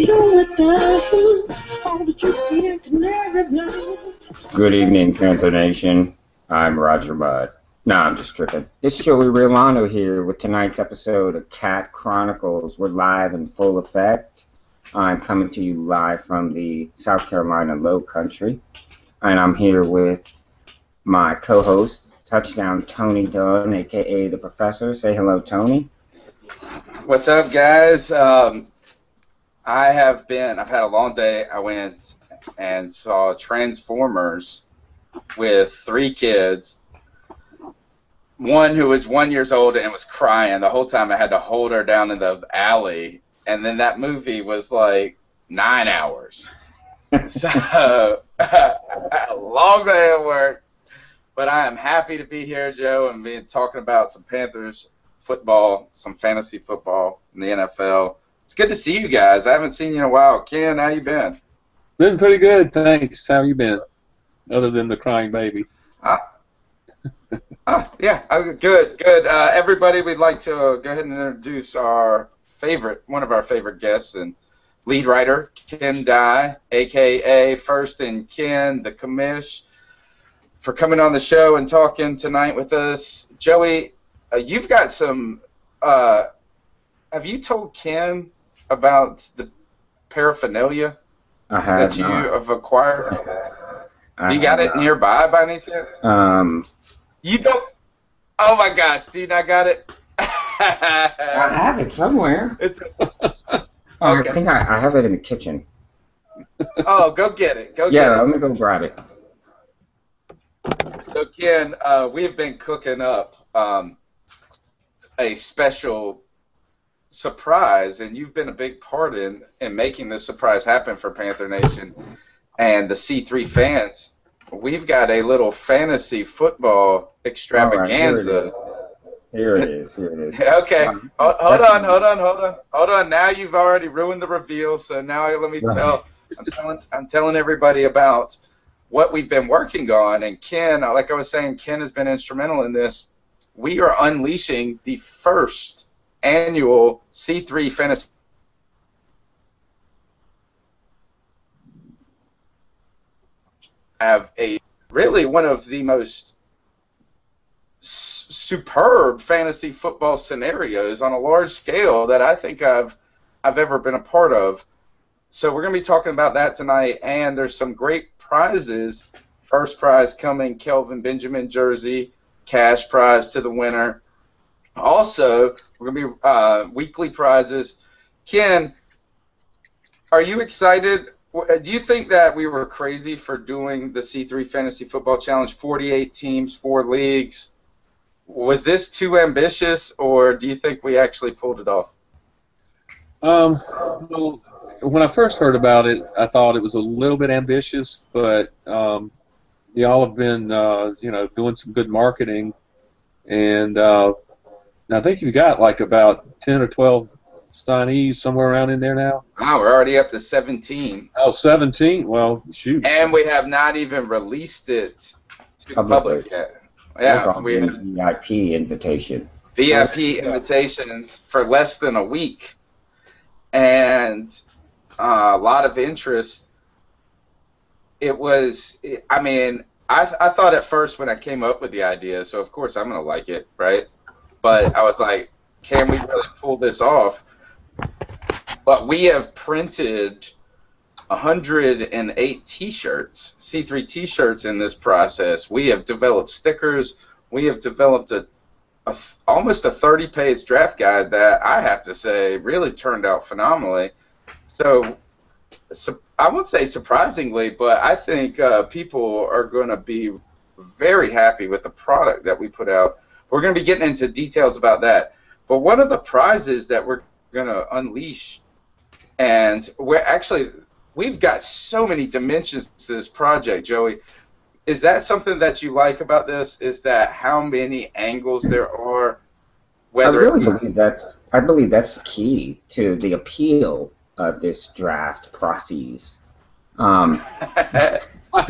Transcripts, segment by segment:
Good evening, Panther Nation. I'm Roger Mudd. No, I'm just tripping. It's Joey Riolano here with tonight's episode of Cat Chronicles. We're live in full effect. I'm coming to you live from the South Carolina Low Country. And I'm here with my co-host, Touchdown Tony Dunn, a.k.a. The Professor. Say hello, Tony. What's up, guys? I've had a long day. I went and saw Transformers with 3 kids. One who was 1 year old and was crying the whole time. I had to hold her down in the alley. And then that movie was like 9 hours. So, a long day at work. But I am happy to be here, Joe, and talking about some Panthers football, some fantasy football in the NFL. It's good to see you guys. I haven't seen you in a while. Ken, how you been? Been pretty good, thanks. How you been? Other than the crying baby. Yeah, good. Everybody, we'd like to go ahead and introduce one of our favorite guests and lead writer, Ken Dye, a.k.a. First and Ken, the commish, for coming on the show and talking tonight with us. Joey, you've got some. Have you told Ken about the paraphernalia that you have acquired? Do you got it nearby by any chance? You don't. Oh my gosh, do you not got it? I have it somewhere. I think I have it in the kitchen. Oh, go get it. Let me go grab it. So, Ken, we've been cooking up a special surprise, and you've been a big part in making this surprise happen for Panther Nation and the C3 fans. We've got a little fantasy football extravaganza. Right, here it is. Okay, hold on. Now you've already ruined the reveal, so now let me tell. I'm telling everybody about what we've been working on, and Ken, like I was saying, Ken has been instrumental in this. We are unleashing the first annual C3 fantasy. Have really one of the most superb fantasy football scenarios on a large scale that I think I've ever been a part of. So we're going to be talking about that tonight, and there's some great prizes. First prize coming, Kelvin Benjamin jersey, cash prize to the winner. Also, we're going to be weekly prizes. Ken, are you excited? Do you think that we were crazy for doing the C3 Fantasy Football Challenge, 48 teams, 4 leagues? Was this too ambitious, or do you think we actually pulled it off? Well, when I first heard about it, I thought it was a little bit ambitious, but y'all have been, doing some good marketing, and I think you've got like about 10 or 12 signees somewhere around in there now. Wow, we're already up to 17. Oh, 17? Well, shoot. And we have not even released it to the public yet. Yeah, we have VIP invitation. VIP invitations for less than a week, and a lot of interest. I thought at first when I came up with the idea, so of course I'm going to like it, right? But I was like, can we really pull this off? But we have printed 108 T-shirts, C3 T-shirts in this process. We have developed stickers. We have developed almost a 30-page draft guide that I have to say really turned out phenomenally. So I won't say surprisingly, but I think people are going to be very happy with the product that we put out. We're going to be getting into details about that. But one of the prizes that we're going to unleash, and we've got so many dimensions to this project, Joey. Is that something that you like about this? Is that how many angles there are? I believe that's key to the appeal of this draft process. I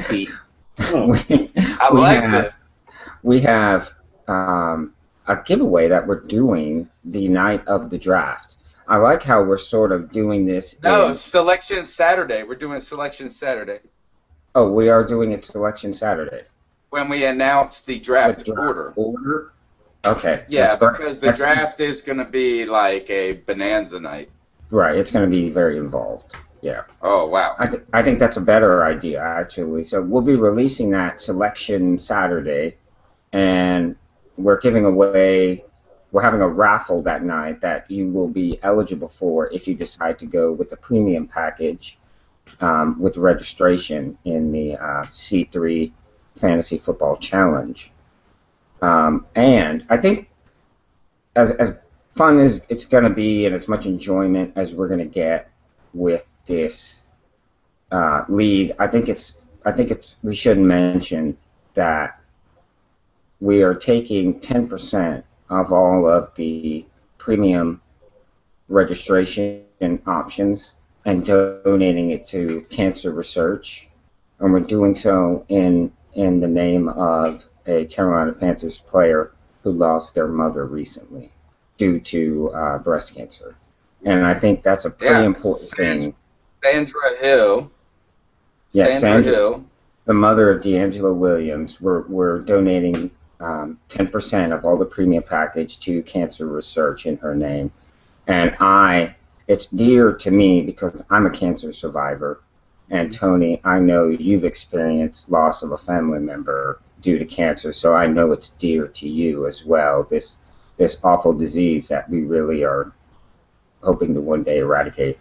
like this. We have a giveaway that we're doing the night of the draft. I like how we're sort of doing this. No, Selection Saturday. We're doing Selection Saturday. Oh, we are doing it Selection Saturday. When we announce the draft order. Okay. Yeah, because the draft is going to be like a bonanza night. Right, it's going to be very involved. Yeah. Oh, wow. I think that's a better idea, actually. So we'll be releasing that Selection Saturday, and we're having a raffle that night that you will be eligible for if you decide to go with the premium package with registration in the C3 Fantasy Football Challenge. And I think as fun as it's going to be and as much enjoyment as we're going to get with this league, I think we should mention that we are taking 10% of all of the premium registration options and donating it to cancer research, and we're doing so in the name of a Carolina Panthers player who lost their mother recently due to breast cancer. And I think that's a pretty important thing. Sandra Hill. Yeah, Sandra Hill. The mother of D'Angelo Williams. We're donating 10% of all the premium package to cancer research in her name. And it's dear to me because I'm a cancer survivor. And Tony, I know you've experienced loss of a family member due to cancer, so I know it's dear to you as well, this awful disease that we really are hoping to one day eradicate.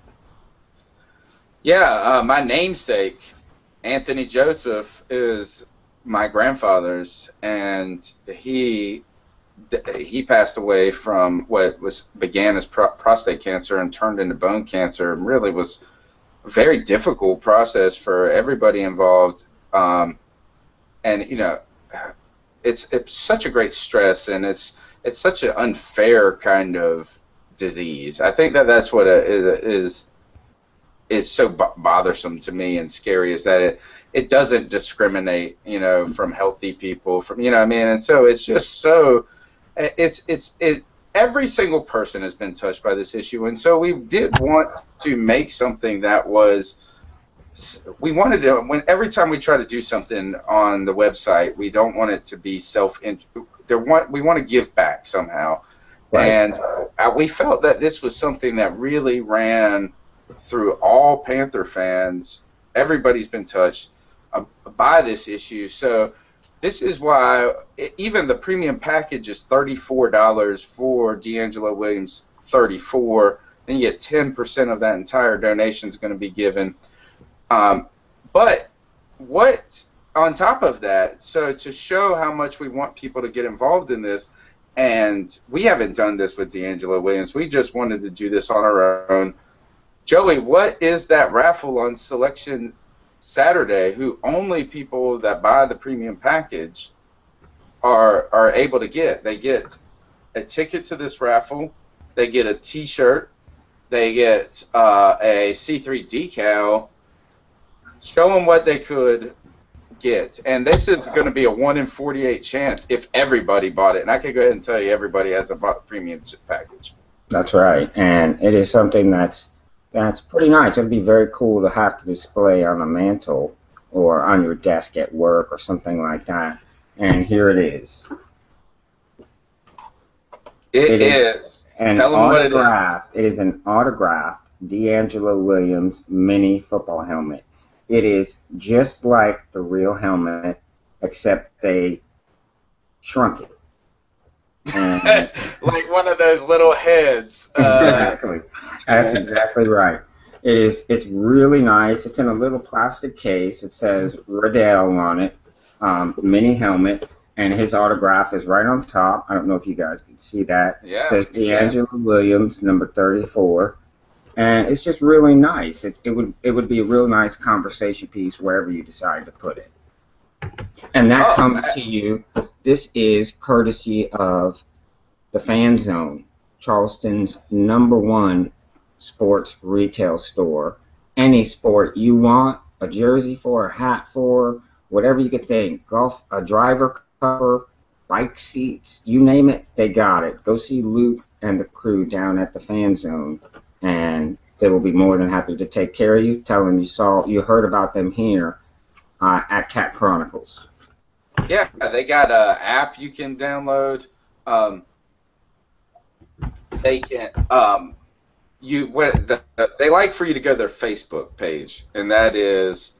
Yeah, my namesake, Anthony Joseph, is my grandfather's, and he passed away from what began as prostate cancer and turned into bone cancer, and really was a very difficult process for everybody involved. And it's such a great stress, and it's such an unfair kind of disease. I think that's what is so bothersome to me and scary, is that it doesn't discriminate, from healthy people, from, what I mean? And so it's just so, every single person has been touched by this issue. And so we did want to make something that we wanted to, every time we try to do something on the website, we don't want it to be we want to give back somehow. Right. And we felt that this was something that really ran through all Panther fans. Everybody's been touched by this issue. So this is why even the premium package is $34 for D'Angelo Williams, $34. Then you get 10% of that entire donation is going to be given. But what on top of that, so to show how much we want people to get involved in this, and we haven't done this with D'Angelo Williams, we just wanted to do this on our own. Joey, what is that raffle on Selection Saturday, who only people that buy the premium package are able to get? They get a ticket to this raffle, they get a T-shirt, they get a C3 decal. Show them what they could get. And this is going to be a 1 in 48 chance if everybody bought it. And I can go ahead and tell you everybody hasn't bought the premium package. That's right. And it is something that's pretty nice. It'd be very cool to have to display on a mantle or on your desk at work or something like that. And here it is. It is. Tell them what it is. It is an autographed D'Angelo Williams mini football helmet. It is just like the real helmet, except they shrunk it. Like one of those little heads. Exactly. That's exactly right. It's really nice. It's in a little plastic case. It says Riddell on it, mini helmet, and his autograph is right on top. I don't know if you guys can see that. Yeah. It says D'Angelo Williams, number 34. And it's just really nice. It would be a real nice conversation piece wherever you decide to put it. And that comes to you. This is courtesy of the Fan Zone, Charleston's #1 sports retail store. Any sport you want, a jersey for, a hat for, whatever you could think, golf, a driver cover, bike seats, you name it, they got it. Go see Luke and the crew down at the Fan Zone, and they will be more than happy to take care of you. Tell them you heard about them here at Cat Chronicles. Yeah, they got an app you can download. They can they like for you to go to their Facebook page, and that is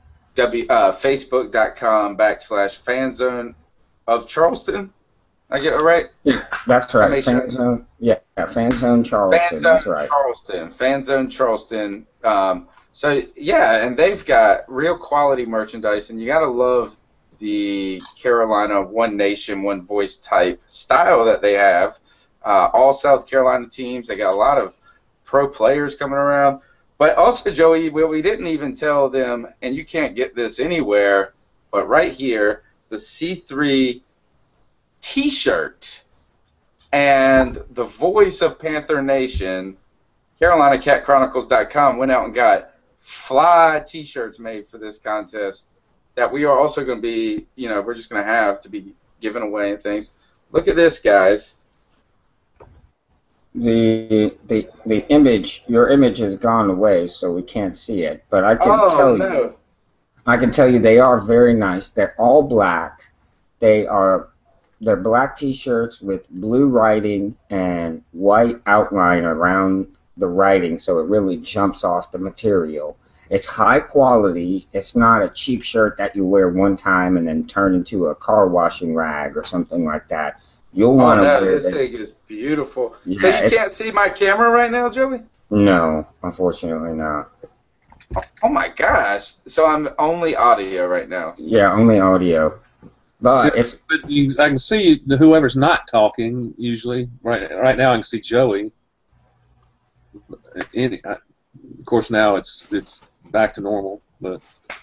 facebook.com/fanzone of Charleston. I get it right? Yeah, that's right. Fanzone, yeah, Fanzone Charleston. That's right. Fanzone Charleston. So yeah, and they've got real quality merchandise, and you gotta love the Carolina one nation, one voice type style that they have. All South Carolina teams. They got a lot of pro players coming around. But also, Joey, we didn't even tell them, and you can't get this anywhere, but right here, the C3 T-shirt and the voice of Panther Nation, CarolinaCatChronicles.com, went out and got fly T-shirts made for this contest that we are also going to be, we're just going to have to be giving away and things. Look at this, guys. The image, your image has gone away, so we can't see it. But I can tell you they are very nice. They're all black. They're black T-shirts with blue writing and white outline around the writing, so it really jumps off the material. It's high quality. It's not a cheap shirt that you wear one time and then turn into a car washing rag or something like that. You'll want to wear this. This thing is beautiful. Yeah, so you can't see my camera right now, Joey? No, unfortunately not. Oh my gosh! So I'm only audio right now. Yeah, only audio. But I can see whoever's not talking usually. Right now I can see Joey. Of course now it's back to normal. But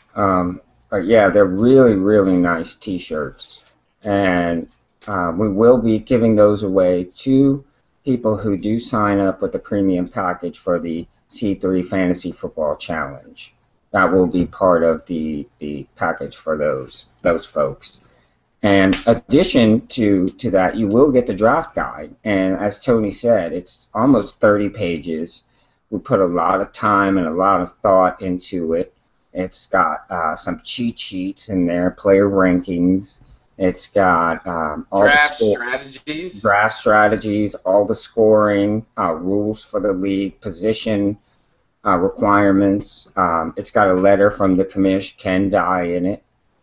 yeah, they're really, really nice T-shirts, and we will be giving those away to people who do sign up with the premium package for the C3 Fantasy Football Challenge. That will be part of the package for those folks. And addition to that, you will get the draft guide. And as Tony said, it's almost 30 pages. We put a lot of time and a lot of thought into it. It's got some cheat sheets in there, player rankings. It's got all draft strategies, all the scoring, rules for the league, position requirements. It's got a letter from the commish, Ken Dye, in it,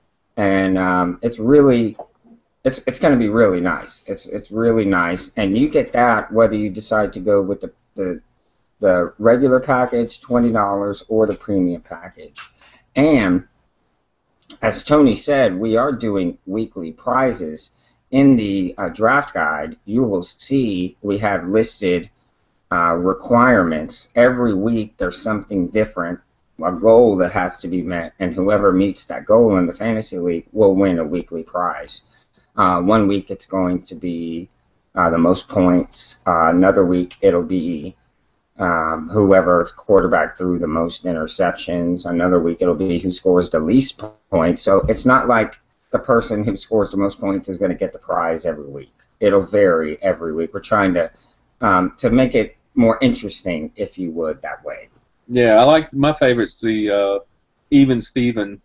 and it's going to be really nice. It's really nice, and you get that whether you decide to go with the regular package, $20, or the premium package, and as Tony said, we are doing weekly prizes. In the draft guide, you will see we have listed requirements. Every week there's something different, a goal that has to be met, and whoever meets that goal in the fantasy league will win a weekly prize. One week it's going to be the most points. Another week it'll be whoever's quarterback threw the most interceptions. Another week it'll be who scores the least points. So it's not like the person who scores the most points is going to get the prize every week. It'll vary every week. We're trying to make it more interesting, if you would, that way. Yeah, I like my favorite's the Even Steven,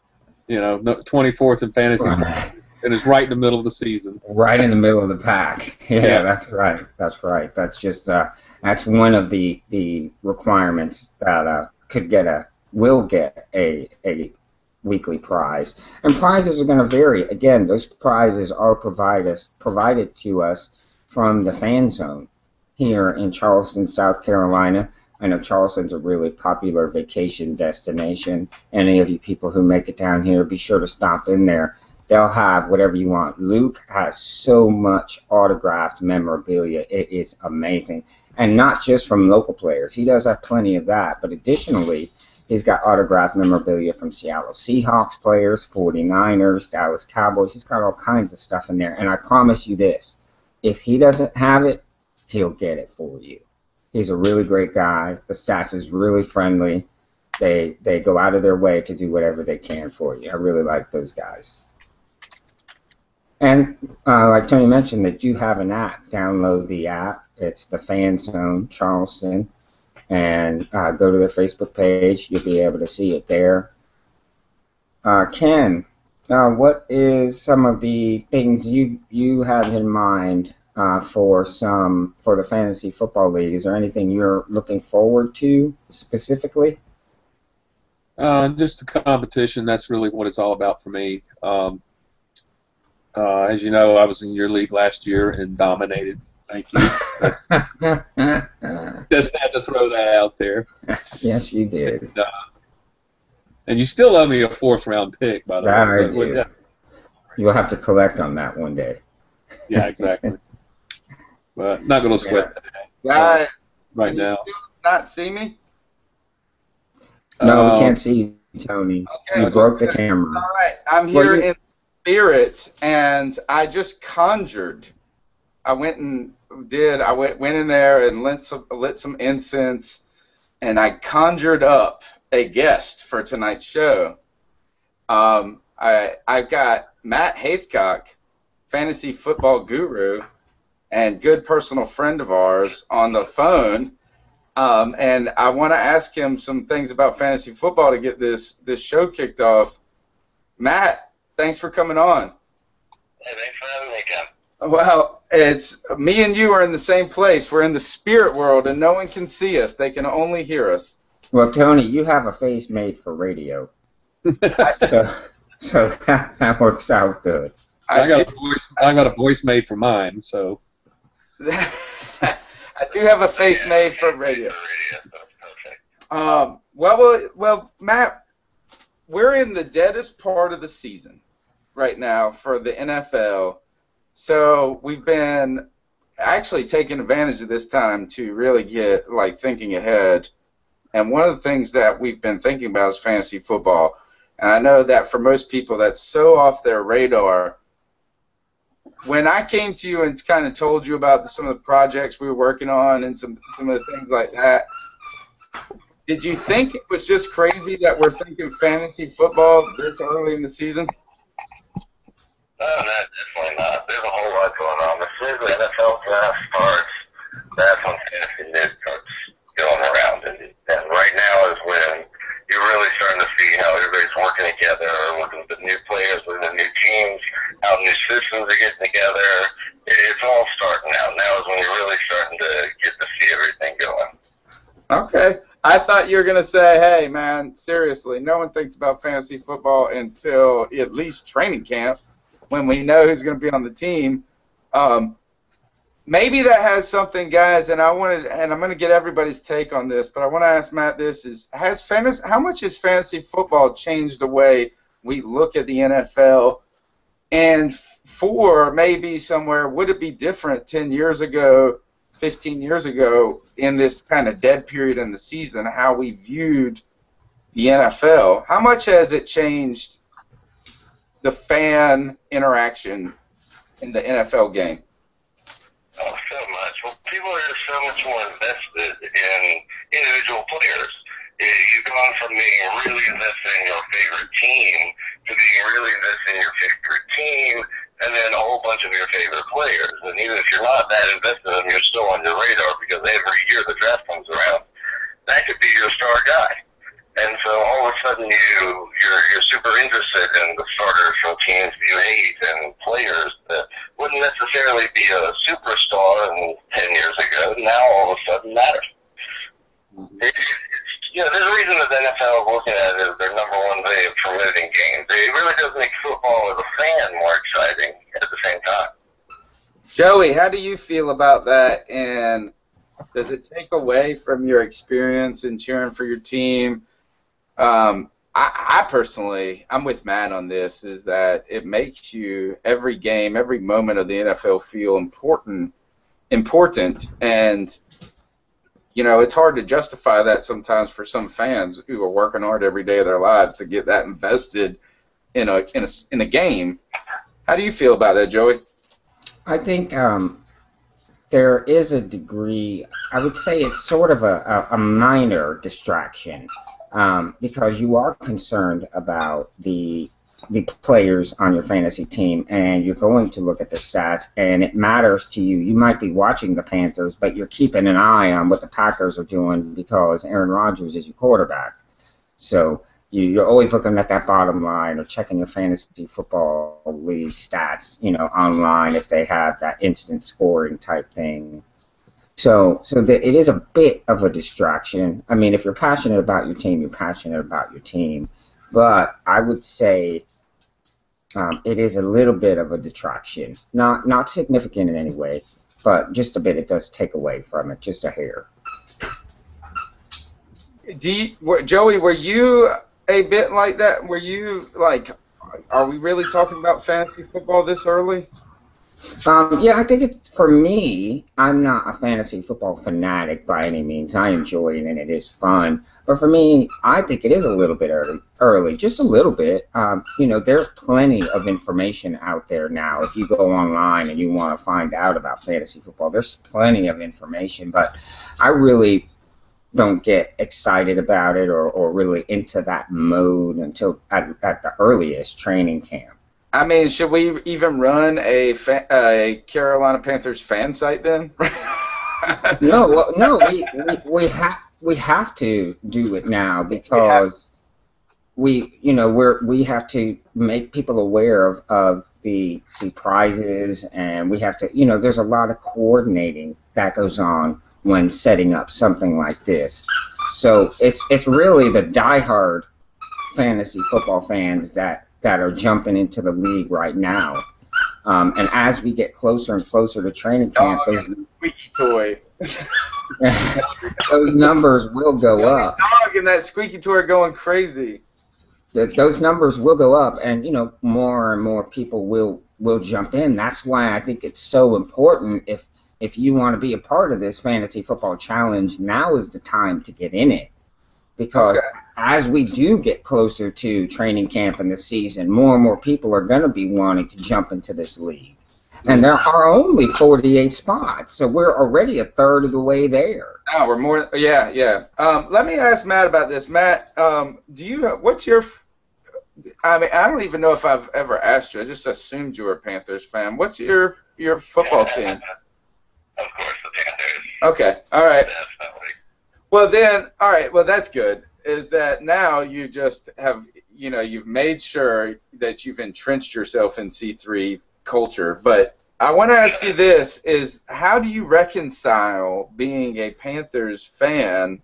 24th in fantasy, and it's right in the middle of the season. Right in the middle of the pack. Yeah. That's right. That's just that's one of the requirements that will get a weekly prize. And prizes are going to vary. Again, those prizes are provided to us from the Fan Zone here in Charleston, South Carolina. I know Charleston's a really popular vacation destination. Any of you people who make it down here, be sure to stop in there. They'll have whatever you want. Luke has so much autographed memorabilia. It is amazing. And not just from local players. He does have plenty of that. But additionally, he's got autographed memorabilia from Seattle Seahawks players, 49ers, Dallas Cowboys. He's got all kinds of stuff in there. And I promise you this, if he doesn't have it, he'll get it for you. He's a really great guy. The staff is really friendly. They go out of their way to do whatever they can for you. I really like those guys. And like Tony mentioned, they do have an app. Download the app. It's the Fan Zone Charleston, and go to their Facebook page. You'll be able to see it there. Ken, what is some of the things you have in mind for the fantasy football league? Is there anything you're looking forward to specifically? Just the competition. That's really what it's all about for me. As you know, I was in your league last year and dominated. Thank you. Just had to throw that out there. Yes, you did. And you still owe me a 4th-round pick, by the way. I do. You'll have to collect on that one day. Yeah, exactly. But not going to sweat that right now. You not see me? No, we can't see you, Tony. Okay, You broke the camera. All right, I'm here in spirit, and I just conjured. I went in there and lit some incense, and I conjured up a guest for tonight's show. I've got Matt Haithcock, fantasy football guru and good personal friend of ours, on the phone. And I want to ask him some things about fantasy football to get this show kicked off. Matt, thanks for coming on. Hey, thanks for having me, Ken. Well, it's me and you are in the same place. We're in the spirit world, and no one can see us. They can only hear us. Well, Tony, you have a face made for radio. so that works out good. I got a voice made for mine, so. I do have a face made for radio. Well, Matt, we're in the deadest part of the season right now for the NFL. So we've been actually taking advantage of this time to really get thinking ahead. And one of the things that we've been thinking about is fantasy football. And I know that for most people that's so off their radar. When I came to you and kind of told you about some of the projects we were working on and some of the things like that, did you think it was just crazy that we're thinking fantasy football this early in the season? No, definitely not. There's a whole lot going on. As soon as the NFL draft starts, that's when fantasy news starts going around. And right now is when you're really starting to see how everybody's working together, looking at the new players, looking at new teams, how new systems are getting together. It's all starting now. Now is when you're really starting to get to see everything going. Okay. I thought you were going to say, hey, man, seriously, no one thinks about fantasy football until at least training camp when we know who's going to be on the team. Maybe that has something, guys, and I'm going to get everybody's take on this, but I want to ask Matt this, how much has fantasy football changed the way we look at the NFL? And maybe somewhere, would it be different 10 years ago, 15 years ago, in this kind of dead period in the season, how we viewed the NFL? How much has it changed the fan interaction in the NFL game? Oh, so much. Well, people are just so much more invested in individual players. You've gone from being really invested in your favorite team to being really invested in your favorite team and then a whole bunch of your favorite players. And even if you're not that invested in them, you're still on your radar because every year the draft comes around. That could be your star guy. And so all of a sudden you're super interested in the starters from teams you hate and players that wouldn't necessarily be a superstar 10 years ago. Now all of a sudden matter. There's a reason that the NFL is looking at it as their number one way of promoting games. It really does make football as a fan more exciting at the same time. Joey, how do you feel about that? And does it take away from your experience in cheering for your team? I personally, I'm with Matt on this, is that it makes you, every game, every moment of the NFL feel important, and, it's hard to justify that sometimes for some fans who are working hard every day of their lives to get that invested in a game. How do you feel about that, Joey? I think there is a degree, I would say it's sort of a minor distraction. Because you are concerned about the the players on your fantasy team, and you're going to look at their stats, and it matters to you. You might be watching the Panthers, but you're keeping an eye on what the Packers are doing because Aaron Rodgers is your quarterback. So you're always looking at that bottom line or checking your fantasy football league stats, online if they have that instant scoring type thing. So it is a bit of a distraction. I mean, if you're passionate about your team, you're passionate about your team. But I would say it is a little bit of a detraction. Not significant in any way, but just a bit. It does take away from it, just a hair. Joey, were you a bit like that? Were you like, are we really talking about fantasy football this early? Yeah, I think it's, for me, I'm not a fantasy football fanatic by any means. I enjoy it and it is fun. But for me, I think it is a little bit early, just a little bit. There's plenty of information out there now. If you go online and you want to find out about fantasy football, there's plenty of information. But I really don't get excited about it or really into that mode until at the earliest training camp. I mean, should we even run a Carolina Panthers fan site then? No. We have to do it now because we have to make people aware of the prizes, and we have to, there's a lot of coordinating that goes on when setting up something like this. So it's really the diehard fantasy football fans that are jumping into the league right now. And as we get closer and closer to training camp, those squeaky toy. Those numbers will go up. Dog and that squeaky toy are going crazy. Those numbers will go up, and more and more people will jump in. That's why I think it's so important. If you want to be a part of this fantasy football challenge, now is the time to get in it, because as we do get closer to training camp in the season, more and more people are going to be wanting to jump into this league. And there are only 48 spots, so we're already a third of the way there. Oh, we're more. Yeah. Let me ask Matt about this. Matt, what's your? I mean, I don't even know if I've ever asked you. I just assumed you were a Panthers fan. What's your football team? Of course, the Panthers. Okay. All right. Definitely. Well then, all right. Well, that's good. Is that now you just have, you've made sure that you've entrenched yourself in C3 culture. But I want to ask you this, is how do you reconcile being a Panthers fan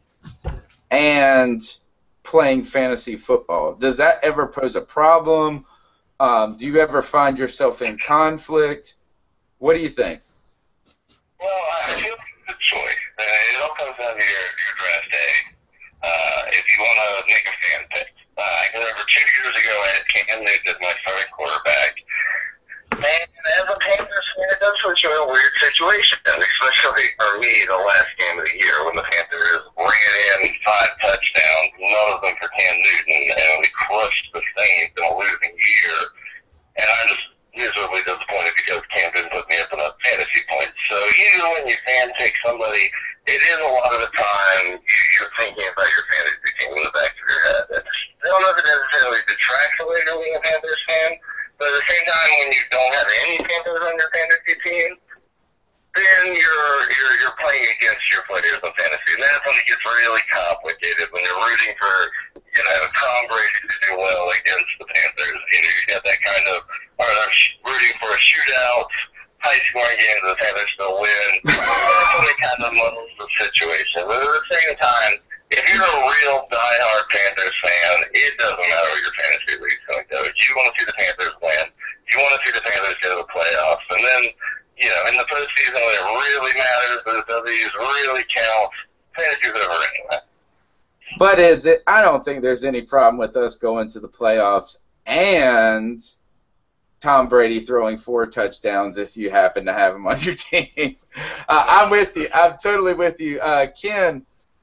and playing fantasy football? Does that ever pose a problem? Do you ever find yourself in conflict? What do you think? Well, I feel like it's a good choice. It all comes down to your draft day. If you want to make a fan pick. I can remember 2 years ago I had Cam Newton as my starting quarterback. And as a Panthers fan, it does put you in a weird situation, especially for me the last game of the year when the Panthers ran in 5 touchdowns, none of them for Cam Newton, and we crushed the Saints in a losing year. And I'm just miserably disappointed because Cam didn't put me up enough fantasy points. So usually when you fan pick somebody, it is a lot of the time you're thinking about your fantasy team in the back of your head. I don't know if it necessarily detracts away from being a Panthers fan, but at the same time, when you don't have any Panthers on your fantasy team, then you're playing against your players on fantasy, and that's when it gets really complicated. When you're rooting for Tom Brady to do well against the Panthers, you got that kind of rooting for a shootout, high-scoring games the Panthers still win. That's when it kind of muddles the situation. But at the same time, if you're a real diehard Panthers fan, it doesn't matter what your fantasy league's going to go. You want to see the Panthers win. You want to see the Panthers go to the playoffs. And then, in the postseason when it really matters, the W's really count, fantasy's over anyway. But I don't think there's any problem with us going to the playoffs and Tom Brady throwing 4 touchdowns if you happen to have him on your team. I'm with you. I'm totally with you. Ken,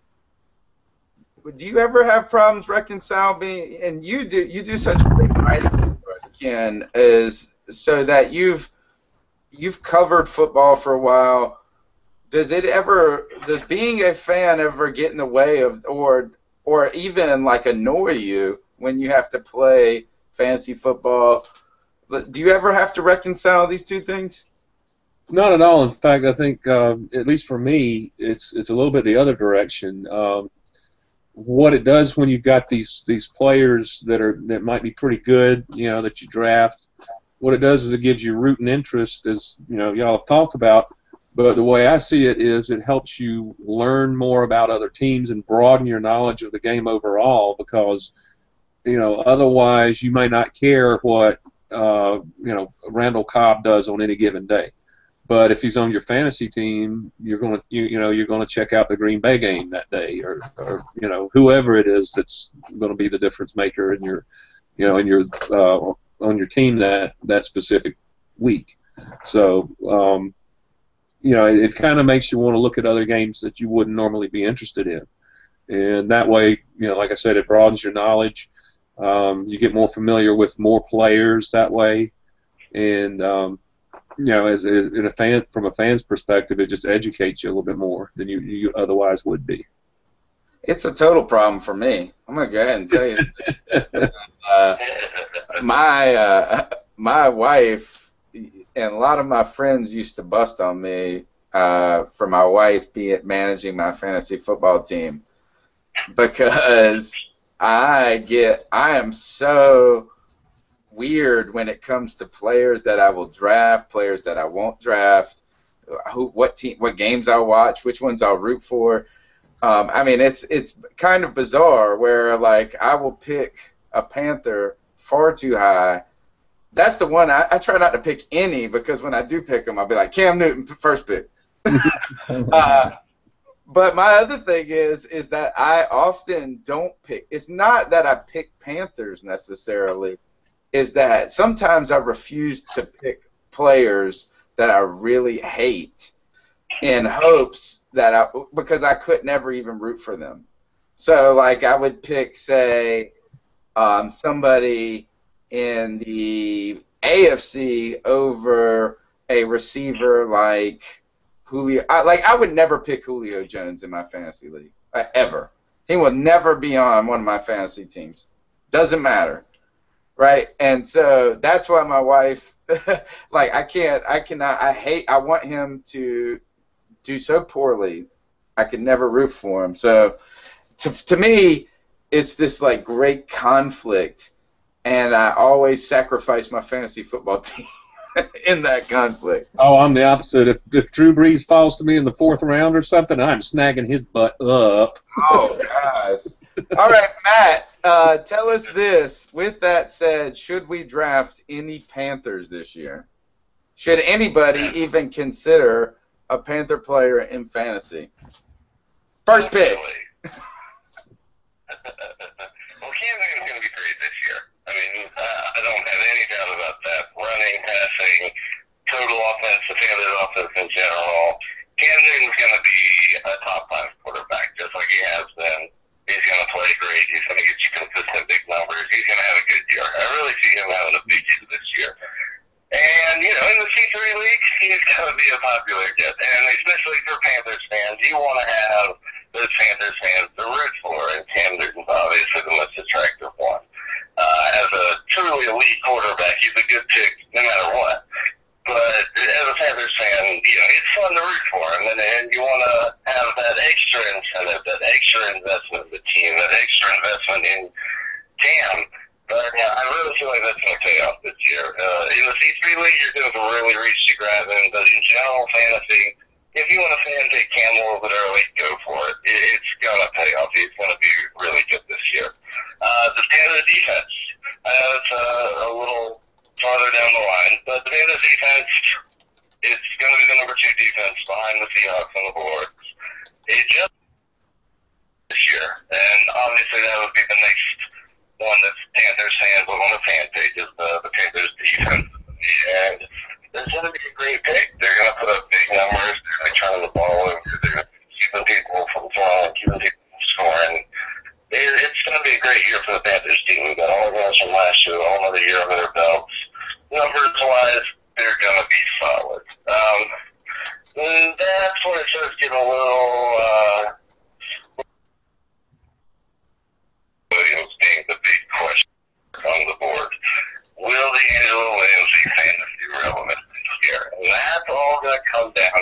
do you ever have problems reconciling? And you do such great writing for us, Ken, is so that you've covered football for a while. Does being a fan ever get in the way of or even like annoy you when you have to play fantasy football. Do you ever have to reconcile these two things? Not at all. In fact, I think at least for me, it's a little bit the other direction. What it does when you've got these players that might be pretty good, that you draft, what it does is it gives you root and interest, as y'all have talked about. But the way I see it is it helps you learn more about other teams and broaden your knowledge of the game overall, because otherwise you may not care what Randall Cobb does on any given day. But if he's on your fantasy team, you're going to check out the Green Bay game that day, or whoever it is that's going to be the difference maker in your on your team that specific week. So it kind of makes you want to look at other games that you wouldn't normally be interested in, and that way, like I said, it broadens your knowledge. You get more familiar with more players that way, and from a fan's perspective, it just educates you a little bit more than you otherwise would be. It's a total problem for me. I'm gonna go ahead and tell you. My wife and a lot of my friends used to bust on me for my wife managing my fantasy football team, because I am so weird when it comes to players that I will draft, players that I won't draft, what games I'll watch, which ones I'll root for. It's kind of bizarre where, like, I will pick a Panther far too high. That's the one I try not to pick any, because when I do pick them, I'll be like, Cam Newton, first pick. But my other thing is that I often don't pick. It's not that I pick Panthers necessarily. Is that sometimes I refuse to pick players that I really hate in hopes that because I could never even root for them. So, like, I would pick, say, somebody in the AFC over a receiver like Julio. I would never pick Julio Jones in my fantasy league, ever. He will never be on one of my fantasy teams. Doesn't matter. Right, and so that's why my wife, I want him to do so poorly, I could never root for him. So, to me, it's this, like, great conflict, and I always sacrifice my fantasy football team in that conflict. Oh, I'm the opposite. If Drew Brees falls to me in the 4th round or something, I'm snagging his butt up. Oh, gosh. All right, Matt, tell us this. With that said, should we draft any Panthers this year? Should anybody even consider a Panther player in fantasy? First pick. Well, Cam Newton's going to be great this year. I don't have any doubt about that. Running, passing, total offense, the Panthers offense in general. Cam Newton's going to be a top 5 quarterback, just like he has been. He's going to play great. He's going to get you consistent big numbers. He's going to have a good year. I really see him having a big year this year. And, in the C3 league, he's going to be a popular kid. And especially for Panthers fans, you want to have those Panthers fans to root for. And Cam Newton's obviously the most attractive one. As a truly elite quarterback, he's a good pick no matter what. But as a Panthers fan, it's fun to root for him, and you want to have that extra incentive, that extra investment in the team, that extra investment in Cam. But I really feel like that's going to pay off this year. In the C3 league, you're going to really reach to grab him, but in general fantasy, if you want to fan pick Cam a little bit early, go for it. It's going to pay off. He's going to be really good this year. The Panthers defense, it's a little farther down the line, but the Panthers defense, it's going to be the number 2 defense behind the Seahawks on the board. It just this year, and obviously that would be the next one that Panthers fans will want to fan page is the Panthers defense, and it's going to be a great pick. They're going to put up big numbers. They're going to turn the ball over. They're keeping people from throwing, keeping people from scoring. It's going to be a great year for the Panthers team. We've got all the guys from last year, all another year under their belts. Numbers-wise, they're going to be solid. And that's when it starts getting a little Williams being the big question on the board. all going to come down.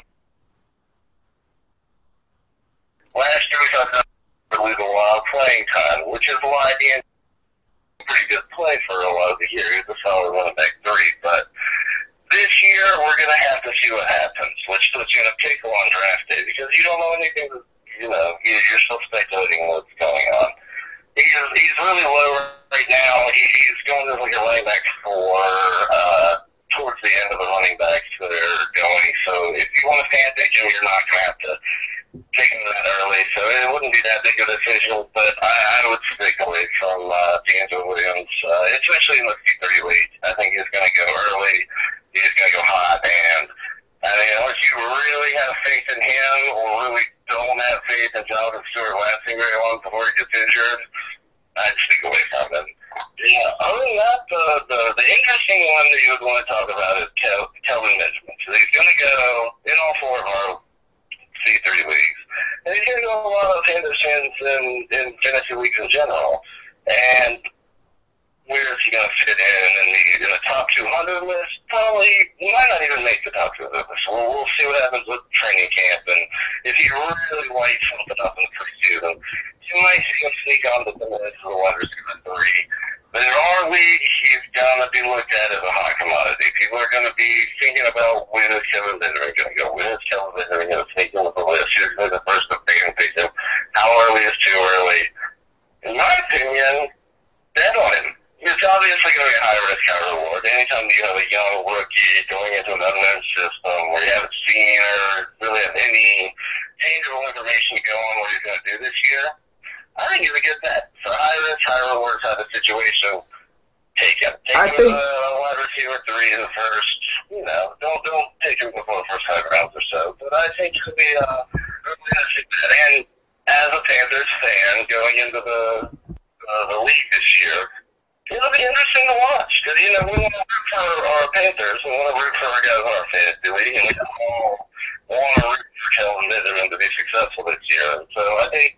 Last year we talked about losing a lot of playing time, which is why D'Antonio was a pretty good play for a lot of the year. He was a solid running back 3, but this year we're going to have to see what happens, which puts you in a pickle on draft day because you don't know anything. You're still speculating what's going on. He's really low right now. He's going as like a running back 4 towards the end of the running backs that are going. So if you want to fan pick him, you're not going to have to take him that early. So it wouldn't be that big of a decision, but I would stick away from D'Angelo Williams, especially in the C3 league. I think he's going to go early. He's going to go hot, and I mean, unless you really have faith in him or really don't have faith in Jonathan Stewart lasting very long before he gets injured, I'd stick away from him. Yeah, other than that, the interesting one that you would want to talk about is Kelvin Benjamin. So he's going to go in all 4 of our C3 leagues, and he's going to go a lot of Henderson's in fantasy leagues in general. And where is he going to fit in the top 200 list? Probably might not even make the top 200 list. So we'll see what happens with training camp, and if he really lights something up in the preseason, you might see him sneak on the list of the wide receiver 3. But in our league, he's going to be looked at as a hot commodity. People are going to be thinking about when is Kelvin Benjamin going to go? When is Kelvin Benjamin going to sneak into the list? Who's going to be the first to pick him? How early is too early? In my opinion, bet on him. It's obviously going to be a high-risk, high-reward. Anytime you have a young rookie going into an unknown system where you haven't seen or really have any tangible information to go on what he's going to do this year, I think he's a good bet. So high-risk, high-reward type of situation, take him. Take him as a wide receiver 3 in the first, don't take him before the first 5 rounds or so. But I think he'll be a realistic bet. And as a Panthers fan going into the league this year, it'll be interesting to watch because, we want to root for our Panthers. We want to root for our guys on our fantasy league, and we all want to root for Kelvin Benjamin to be successful this year. And so I think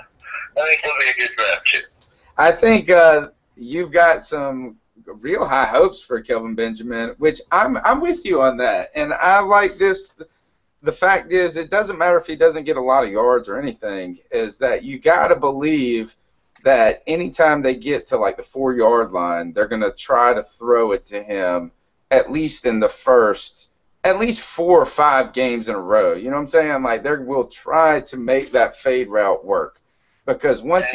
it'll be a good draft, too. I think you've got some real high hopes for Kelvin Benjamin, which I'm with you on that. And I like this. The fact is, it doesn't matter if he doesn't get a lot of yards or anything, is that you got to believe that anytime they get to like the 4-yard line, they're going to try to throw it to him at least in the first, at least 4 or 5 games in a row. You know what I'm saying? Like they will try to make that fade route work because once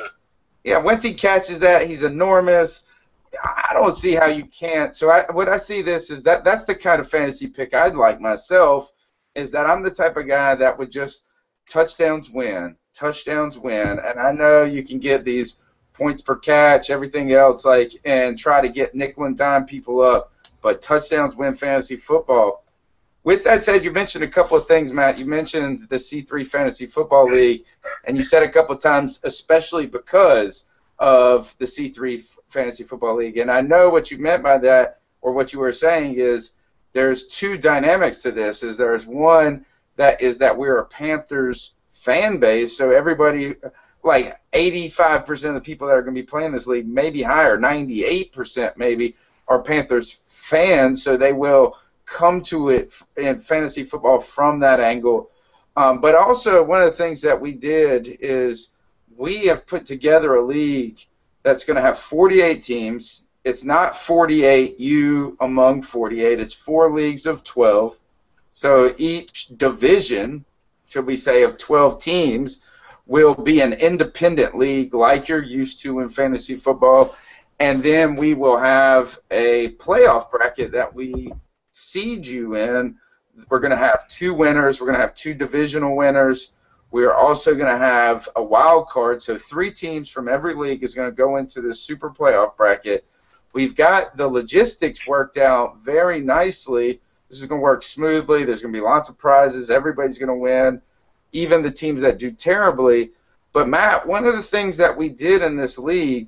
he catches that, he's enormous. I don't see how you can't. So what I see this is that's the kind of fantasy pick I'd like myself, is that I'm the type of guy that would just touchdowns win, and I know you can get these points per catch, everything else, and try to get nickel and dime people up, but touchdowns win fantasy football. With that said, you mentioned a couple of things, Matt. You mentioned the C3 Fantasy Football League, and you said a couple of times, especially because of the C3 Fantasy Football League, and I know what you meant by that, or what you were saying is there's 2 dynamics to this. There's one that is that we're a Panthers fan base, so everybody, like 85% of the people that are going to be playing this league, maybe higher, 98% maybe, are Panthers fans, so they will come to it in fantasy football from that angle. But also, one of the things that we did is we have put together a league that's going to have 48 teams. It's not 48 you among 48. It's 4 leagues of 12. So each division, should we say, of 12 teams will be an independent league like you're used to in fantasy football. And then we will have a playoff bracket that we seed you in. We're going to have 2 winners. We're going to have 2 divisional winners. We're also going to have a wild card. So 3 teams from every league is going to go into this super playoff bracket. We've got the logistics worked out very nicely. This is going to work smoothly. There's going to be lots of prizes. Everybody's going to win, even the teams that do terribly. But, Matt, one of the things that we did in this league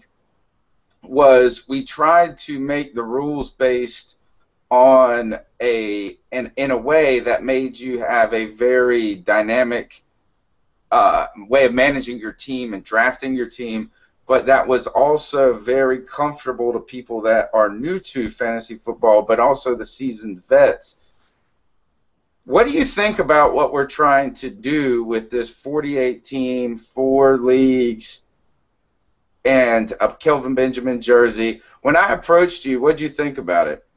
was we tried to make the rules based on in a way that made you have a very dynamic way of managing your team and drafting your team, but that was also very comfortable to people that are new to fantasy football, but also the seasoned vets. What do you think about what we're trying to do with this 48-team, 4 leagues, and a Kelvin Benjamin jersey? When I approached you, what did you think about it?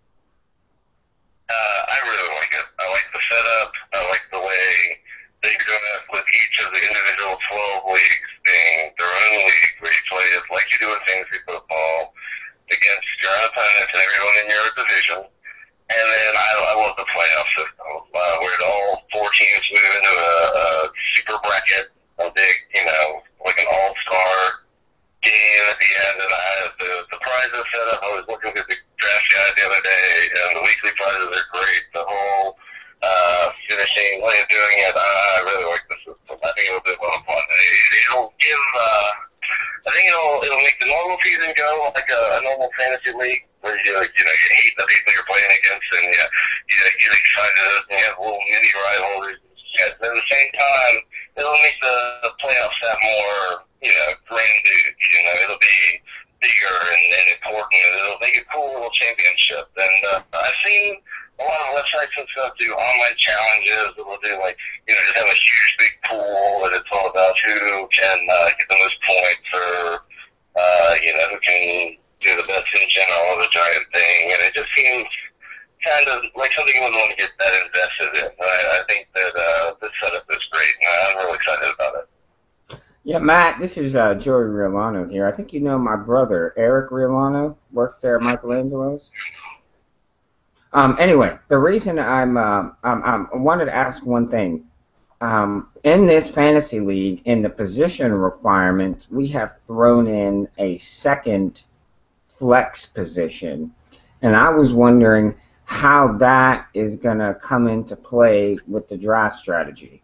I really like it. I like the setup. I like the way they do it with each of the individual 12 leagues being their own league, where you play it like you do in fantasy football against your own opponents and everyone in your division. And then I love the playoff system, where all 4 teams move into a super bracket, a big, like an all-star game at the end, and the prizes set up. I was looking at the draft guide the other day, and the weekly prizes are great. The whole finishing way of doing it, I really like the system. I think it'll be a lot of fun. It'll give, I think it'll make the normal season go like a normal fantasy league, where you hate the people you're playing against, and you get excited, and you have little mini rivalries. At the same time, it'll make the playoffs that more, grand dude. It'll be bigger and important, and it'll make a cool little championship. And I've seen a lot of websites and stuff do online challenges that will do, like, just have a huge big pool, and it's all about who can get the most points, or, who can do the best in general of a giant thing. And it just seems kind of like something you would want to get that invested in. I think that this setup is great, and I'm really excited about it. Yeah, Matt, this is Joey Riolano here. I think you know my brother, Eric Riolano, works there at Michelangelo's. Anyway, the reason I wanted to ask one thing. In this fantasy league, in the position requirements, we have thrown in a second flex position, and I was wondering how that is going to come into play with the draft strategy.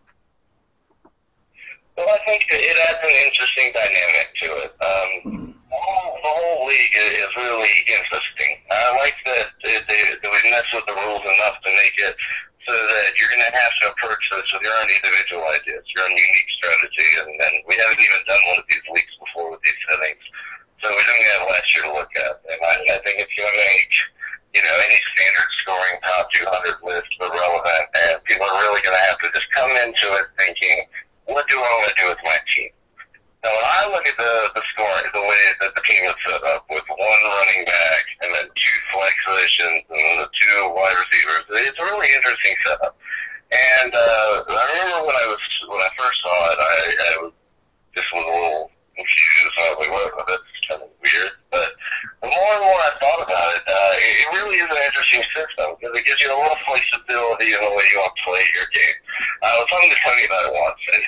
Well, I think it adds an interesting dynamic to it. The whole league is really interesting. I like that we mess with the rules enough to make it so that you're going to have to approach this with your own individual ideas, your own unique strategy, and we haven't even done one of these leagues before with these settings, so we don't have last year to look at. And I think it's going to make any standard scoring top 200 list irrelevant, and people are really going to have to just come into it thinking, what do I want to do with my team? Now, when I look at the scoring, the way that the team is set up, with 1 running back and then 2 flex positions and then the 2 wide receivers, it's a really interesting setup. And I remember when I first saw it, I just was a little confused. I was like, well, that's kind of weird. But the more and more I thought about it, it really is an interesting system, because it gives you a little flexibility in the way you want to play your game. I was talking to Tony about it once, and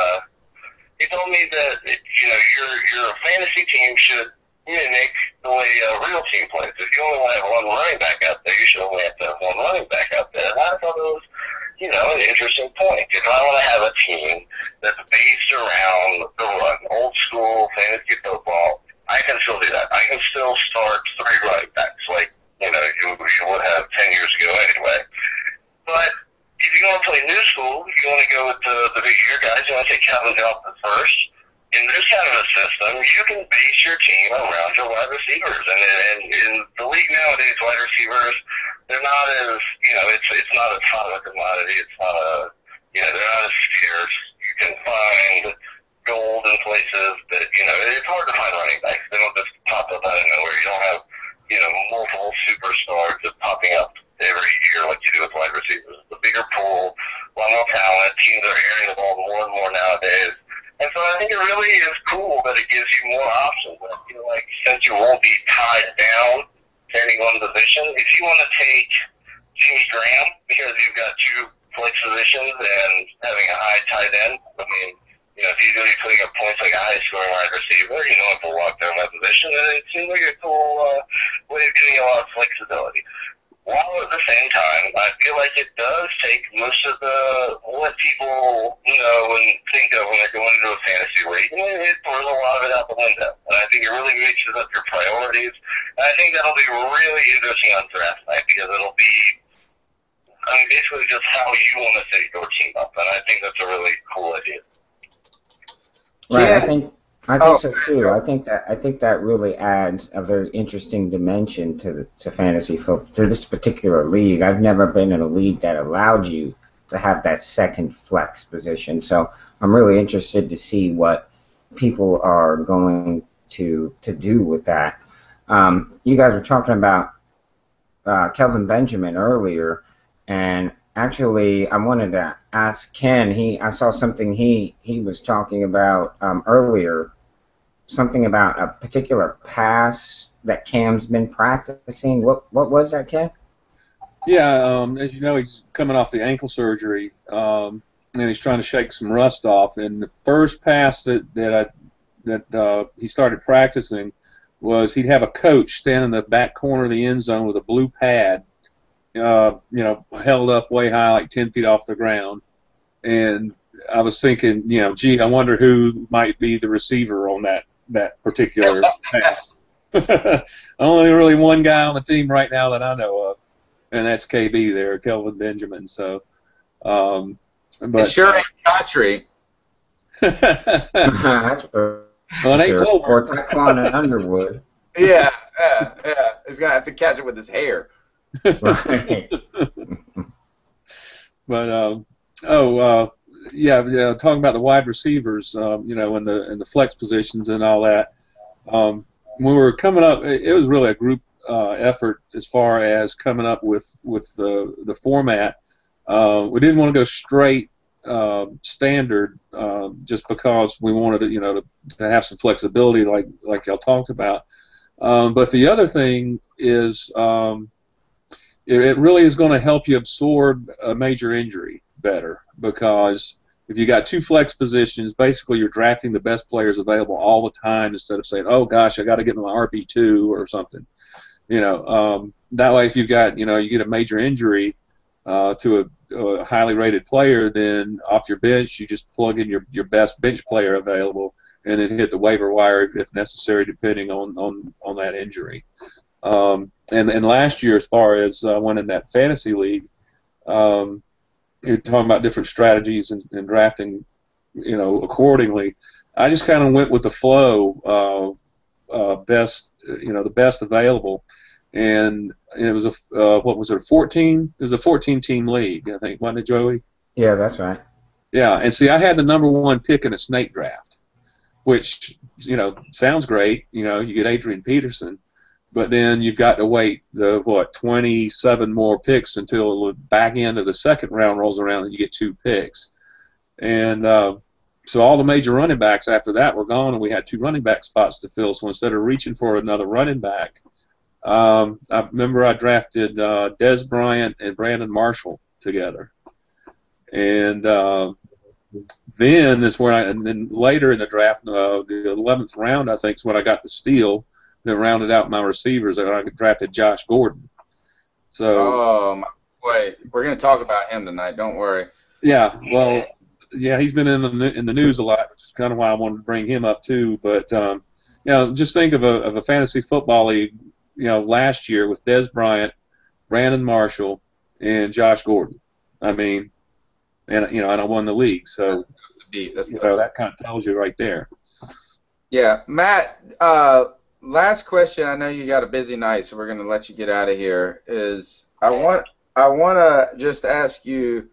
he told me that your fantasy team should mimic the way a real team plays. If you only want to have 1 running back out there, you should only have to have 1 running back out there. And I thought it was, an interesting point. If I want to have a team that's based around the run, old school fantasy football, I can still do that. I can still start 3 running backs, like you would have 10 years ago anyway. But if you want to play new school, you want to go with the bigger guys, you want to take Calvin Johnson first. In this kind of a system, you can base your team around your wide receivers. And in the league nowadays, wide receivers, they're not as, it's not a ton of a commodity. It's not they're not as scarce. You can find gold in places that, it's hard to find running backs. They don't just pop up out of nowhere. You don't have, multiple superstars just popping up every year like you do with wide receivers. It's a bigger pool, a lot more talent. Teams are airing the ball more and more nowadays. And so I think it really is cool that it gives you more options. I feel like since you won't be tied down to any one position, if you want to take Jimmy Graham because you've got 2 flex positions and having a high tight end, if he's going to be putting up points like a high scoring wide receiver, you don't have to lock down that position. And it seems like a cool way of giving you a lot of flexibility. While at the same time, I feel like it does take most of what people and think of when they're going into a fantasy league. It throws a lot of it out the window. And I think it really mixes up your priorities. And I think that'll be really interesting on draft night, because it'll be, basically just how you want to set your team up. And I think that's a really cool idea. Right. I think so too. I think that really adds a very interesting dimension to fantasy football, to this particular league. I've never been in a league that allowed you to have that second flex position. So I'm really interested to see what people are going to do with that. You guys were talking about Kelvin Benjamin earlier, and actually I wanted to ask Ken. I saw something he was talking about earlier, something about a particular pass that Cam's been practicing. What was that, Ken? Yeah, as you know, he's coming off the ankle surgery, and he's trying to shake some rust off. And the first pass that he started practicing was he'd have a coach stand in the back corner of the end zone with a blue pad, held up way high, like 10 feet off the ground. And I was thinking, gee, I wonder who might be the receiver on that particular pass. Only really one guy on the team right now that I know of, and that's KB there, Kelvin Benjamin. So, but it sure ain't Daughtry. That's well, they told or Taquan Underwood. Yeah. He's gonna have to catch it with his hair. Right. But talking about the wide receivers, in the flex positions and all that. When we were coming up, it was really a group effort as far as coming up with the format. We didn't want to go straight standard just because we wanted to have some flexibility like y'all talked about. But the other thing is it really is going to help you absorb a major injury better, because if you got two flex positions, basically you're drafting the best players available all the time instead of saying, oh gosh, I got to get my RB2 or something. That way if you've got, you get a major injury to a highly rated player, then off your bench you just plug in your best bench player available and then hit the waiver wire if necessary, depending on that injury. And last year, as far as winning that fantasy league, you're talking about different strategies and drafting, accordingly. I just kind of went with the flow of the best available, and it was a 14? It was a 14-team league, I think, wasn't it, Joey? Yeah, that's right. Yeah, and see, I had the number one pick in a snake draft, which sounds great. You get Adrian Peterson. But then you've got to wait 27 more picks until the back end of the second round rolls around and you get 2 picks. And so all the major running backs after that were gone, and we had 2 running back spots to fill. So instead of reaching for another running back, I remember I drafted Dez Bryant and Brandon Marshall together. And then later in the draft, the 11th round, I think, is when I got the steal. That rounded out my receivers, and I drafted Josh Gordon. So, wait, we're going to talk about him tonight. Don't worry. Yeah, well, he's been in the news a lot, which is kind of why I wanted to bring him up too. But just think of a fantasy football league, last year with Dez Bryant, Brandon Marshall, and Josh Gordon. I mean, and I won the league, so that kind of tells you right there. Yeah, Matt. Last question. I know you got a busy night, so we're going to let you get out of here. I want to just ask you,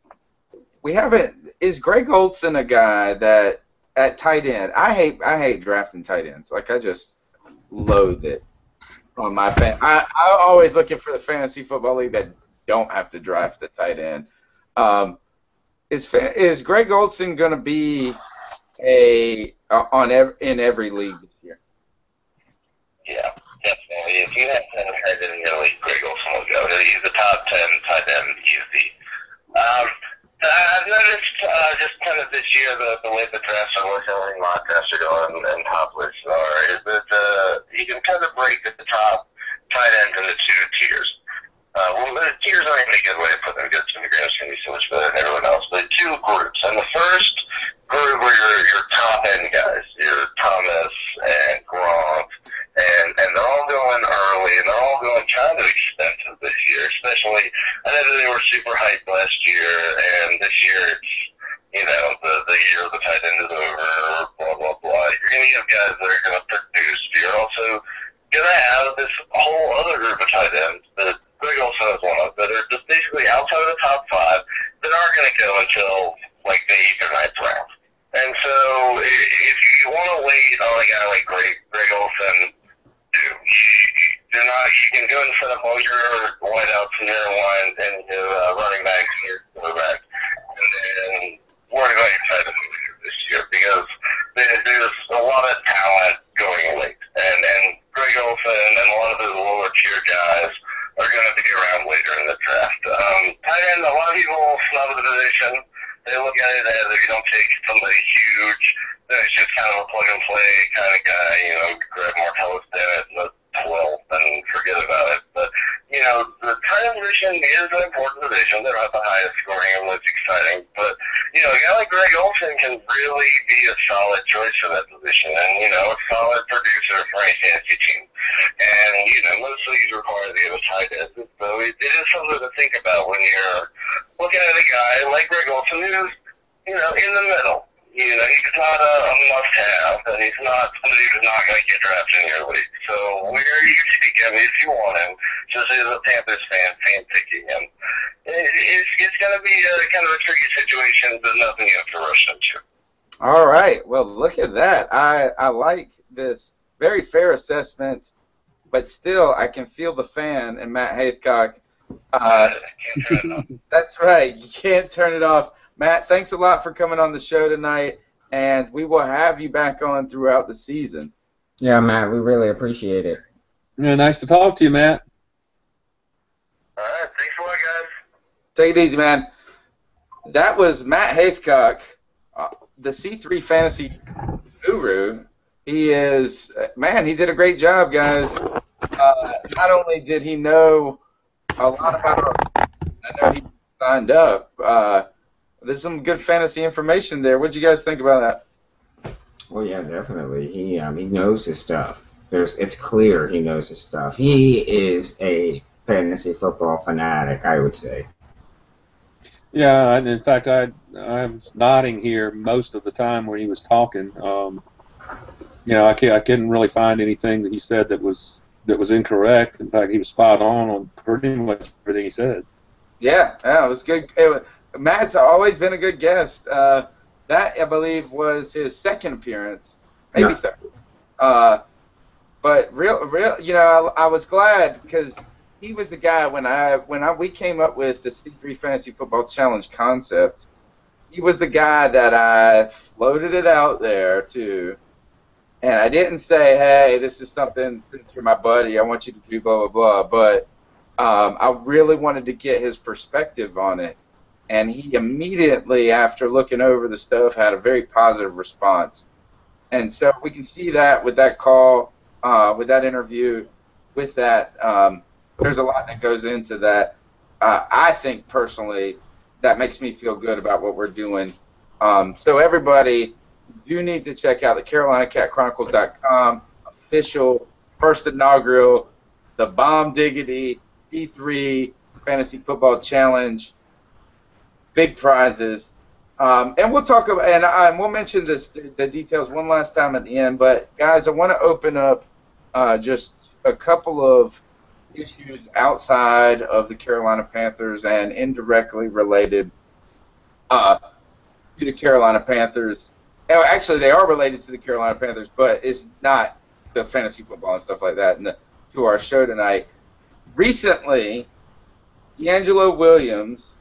is Greg Olsen a guy that at tight end? I hate drafting tight ends. Like, I just loathe it on my fan. I'm always looking for the fantasy football league that don't have to draft a tight end. Is Greg Olsen going to be in every league this year? Yeah, definitely. If you have 10 tight end in your league, Greg Olsen will go. He's the top 10 tight end easy. I've noticed just kind of this year the way the drafts are working, the way mock drafts are going, and top lists are, is that you can kind of break the top tight ends into 2 tiers. The tiers aren't even a good way to put them together. Instagram's going to be so much better than everyone else. But 2 groups. And the first group are your top end guys, your Thomas and Gronk. And they're all going early, and they're all going kind of expensive this year, especially, I know that they were super hyped last year, and this year it's, the year of the tight end is over, blah, blah, blah. You're going to guys that are going to produce. You're also going to have this whole other group of tight ends that Greg Olsen is one of, that are just basically outside of the top 5 that aren't going to go until like the 8th or 9th round. And so if you want to wait on a guy like Greg Olsen, you can go and set up all your wideouts and your lines and your running backs and your quarterback, and then worry about your tight ends this year, because there's a lot of talent going late, and Greg Olsen and a lot of those lower tier guys are going to be around later in the draft. Tight end, a lot of people snub the position. They look at it as if you don't take somebody huge, then it's just kind of a plug and play kind of guy, grab Martellus Bennett in the 12th and forget about it. But, the tight end position is an important position. They're not the highest scoring and most exciting. But, a guy like Greg Olsen can really be a solid choice for that position and, a solid producer for any fantasy team. And, most leagues require the other tight ends. So it is something to think about when you're looking at a guy like Greg Olsen who's, in the middle. He's not a must-have, and he's not somebody who's not going to get drafted in your league. So where you take him, if you want him, just as a Panthers fan picking him, it's going to be a kind of a tricky situation, but nothing you have to rush into. All right. Well, look at that. I like this very fair assessment, but still I can feel the fan in Matt Haithcock. That's right. You can't turn it off. Matt, thanks a lot for coming on the show tonight, and we will have you back on throughout the season. Yeah, Matt, we really appreciate it. Yeah, nice to talk to you, Matt. All right, thanks a lot, guys. Take it easy, man. That was Matt Haithcock, the C3 Fantasy Guru. He did a great job, guys. Not only did he know a lot about I know he signed up. There's some good fantasy information there. What did you guys think about that? Well, yeah, definitely. He knows his stuff. It's clear he knows his stuff. He is a fantasy football fanatic, I would say. Yeah, and in fact, I was nodding here most of the time when he was talking. I couldn't really find anything that he said that was incorrect. In fact, he was spot on pretty much everything he said. Yeah, it was good. Matt's always been a good guest. That, I believe, was his second appearance, maybe third. But I was glad because he was the guy when we came up with the C3 Fantasy Football Challenge concept. He was the guy that I floated it out there to, and I didn't say, hey, this is something since you're my buddy, I want you to do blah blah blah. But I really wanted to get his perspective on it. And he immediately, after looking over the stuff, had a very positive response. And so we can see that with that call, with that interview, with that, there's a lot that goes into that. I think, personally, that makes me feel good about what we're doing. So everybody, you need to check out the CarolinaCatChronicles.com official, first inaugural, the Bomb Diggity C3 Fantasy Football Challenge. Big prizes, and we'll talk about and we'll mention the details one last time at the end. But guys, I want to open up just a couple of issues outside of the Carolina Panthers and indirectly related to the Carolina Panthers. Actually, they are related to the Carolina Panthers, but it's not the fantasy football and stuff like that. And to our show tonight, recently, D'Angelo Williams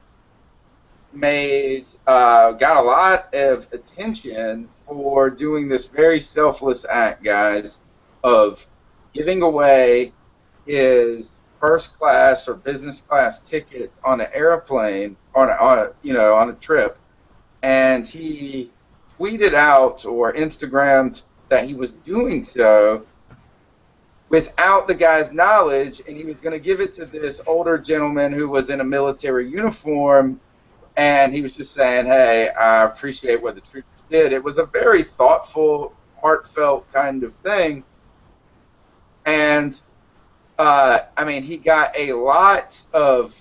got a lot of attention for doing this very selfless act, guys, of giving away his first class or business class tickets on an airplane on a trip, and he tweeted out or Instagrammed that he was doing so without the guy's knowledge, and he was going to give it to this older gentleman who was in a military uniform. And he was just saying, hey, I appreciate what the troopers did. It was a very thoughtful, heartfelt kind of thing. And, he got a lot of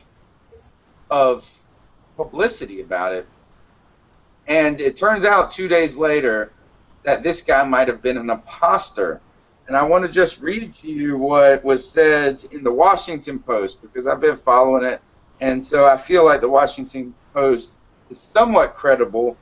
publicity about it. And it turns out 2 days later, that this guy might have been an imposter. And I want to just read to you what was said in the Washington Post, because I've been following it, and so I feel like the Washington Post is somewhat credible.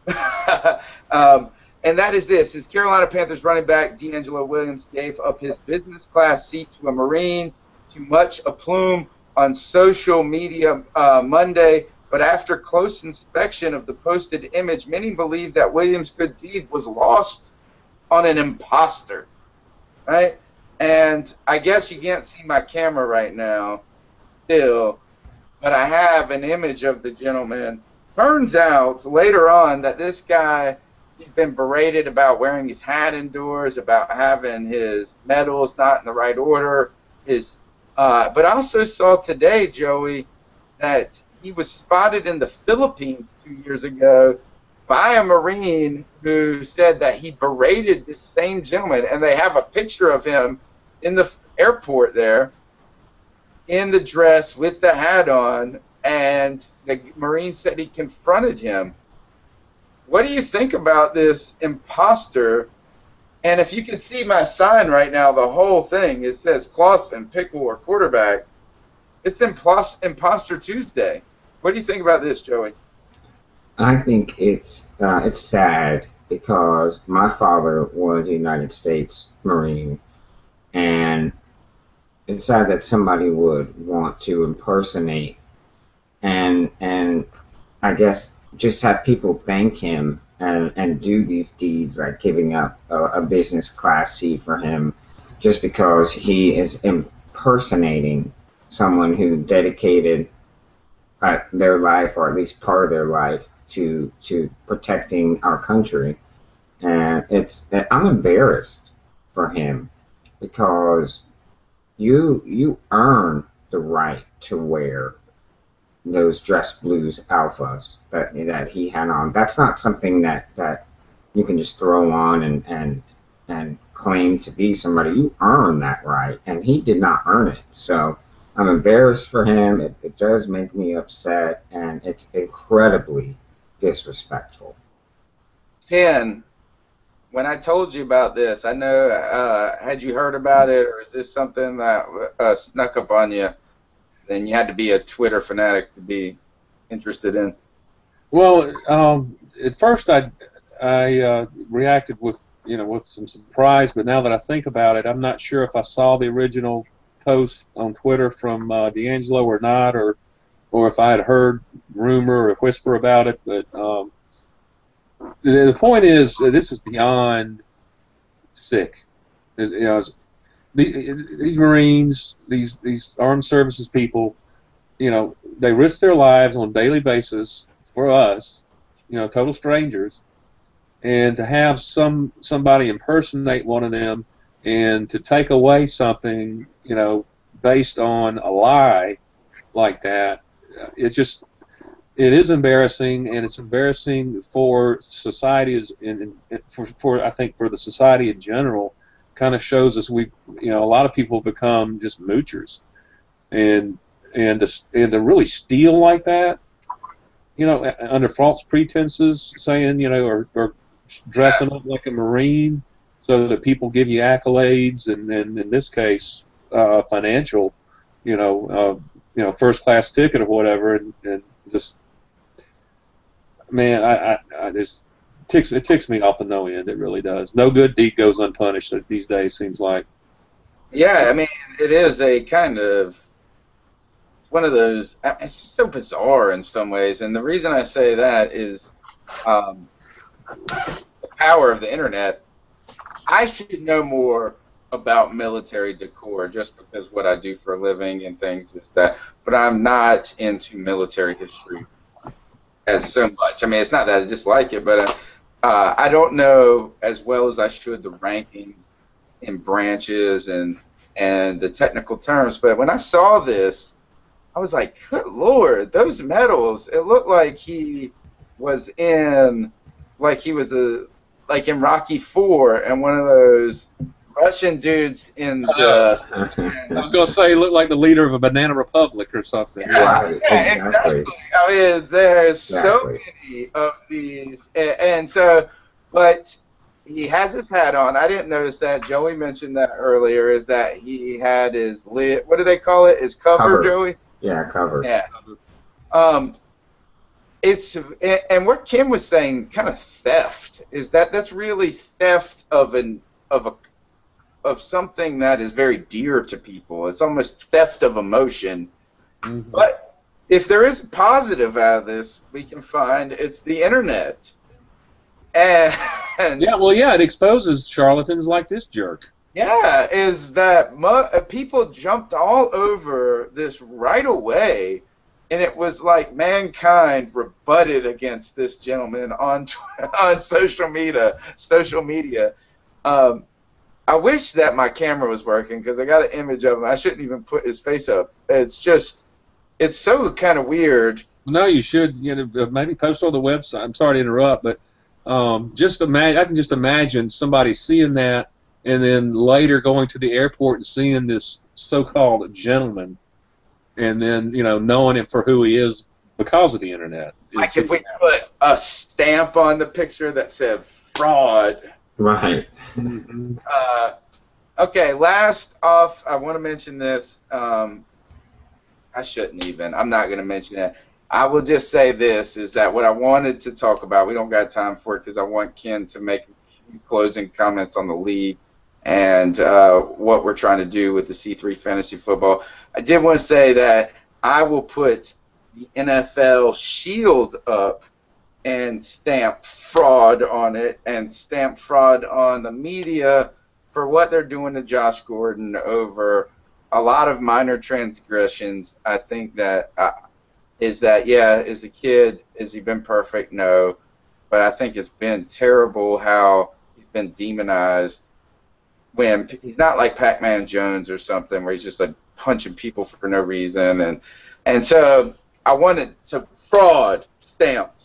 And that is this: is Carolina Panthers running back DeAngelo Williams gave up his business class seat to a Marine to much aplomb on social media Monday. But after close inspection of the posted image, many believe that Williams' good deed was lost on an imposter. Right? And I guess you can't see my camera right now still, but I have an image of the gentleman. Turns out later on that this guy, he's been berated about wearing his hat indoors, about having his medals not in the right order. But I also saw today, Joey, that he was spotted in the Philippines 2 years ago by a Marine who said that he berated this same gentleman, and they have a picture of him in the airport there in the dress with the hat on, and the Marine said he confronted him. What do you think about this imposter? And if you can see my sign right now, the whole thing, it says Clausen, pickle, or quarterback. It's Imposter Tuesday. What do you think about this, Joey? I think it's sad because my father was a United States Marine, and it's sad that somebody would want to impersonate and I guess just have people thank him and do these deeds like giving up a business class seat for him just because he is impersonating someone who dedicated their life, or at least part of their life, to protecting our country. And I'm embarrassed for him because you earn the right to wear those dress blues alphas that he had on. That's not something that you can just throw on and claim to be somebody. You earn that right, and he did not earn it. So I'm embarrassed for him. It does make me upset, and it's incredibly disrespectful. Ken, when I told you about this, I know, had you heard about it, or is this something that snuck up on you? Then you had to be a Twitter fanatic to be interested in. Well, at first I reacted with some surprise, but now that I think about it, I'm not sure if I saw the original post on Twitter from DeAngelo or not, or if I had heard rumor or whisper about it. But the point is, this is beyond sick. These Marines, these armed services people, they risk their lives on a daily basis for us, total strangers, and to have somebody impersonate one of them and to take away something, based on a lie like that, it is embarrassing, and it's embarrassing for society for I think for the society in general. Kind of shows us a lot of people become just moochers, and to really steal like that, under false pretenses, saying or dressing up like a Marine so that people give you accolades, and in this case financial, first class ticket or whatever, and just, man, I just. It ticks me off to no end. It really does. No good deed goes unpunished these days, seems like. Yeah, I mean, it is a kind of one of those. It's just so bizarre in some ways, and the reason I say that is the power of the internet. I should know more about military decor just because what I do for a living and things is that, but I'm not into military history as so much. I mean, it's not that I dislike it, but I don't know as well as I should the ranking in branches and the technical terms. But when I saw this, I was like, good Lord, those medals, it looked like he was in in Rocky IV, and one of those Russian dudes in the... I was going to say, he looked like the leader of a banana republic or something. Right, exactly. I mean, there's so many of these, and so, but he has his hat on. I didn't notice that. Joey mentioned that earlier. Is that he had his lid? What do they call it? His cover. Joey. Yeah, cover. Yeah. It's and what Kim was saying, kind of theft. Is that's really theft of something that is very dear to people. It's almost theft of emotion. Mm-hmm. But if there is a positive out of this, we can find it's the internet. And it exposes charlatans like this jerk. Yeah, is that people jumped all over this right away, and it was like mankind rebutted against this gentleman on social media. I wish that my camera was working because I got an image of him. I shouldn't even put his face up. It's so kind of weird. No, you should maybe post on the website. I'm sorry to interrupt, but I can just imagine somebody seeing that and then later going to the airport and seeing this so-called gentleman and then, knowing him for who he is because of the internet. Like if we put a stamp on the picture that said fraud. Right. Mm-hmm. Okay, last off, I want to mention this. I shouldn't even. I'm not going to mention that. I will just say this, is that what I wanted to talk about, we don't got time for it because I want Ken to make closing comments on the league and what we're trying to do with the C3 Fantasy Football. I did want to say that I will put the NFL shield up and stamp fraud on it and stamp fraud on the media for what they're doing to Josh Gordon over a lot of minor transgressions. I think that is the kid, has he been perfect? No. But I think it's been terrible how he's been demonized when he's not like Pac-Man Jones or something where he's just like punching people for no reason. And so I wanted some fraud stamped.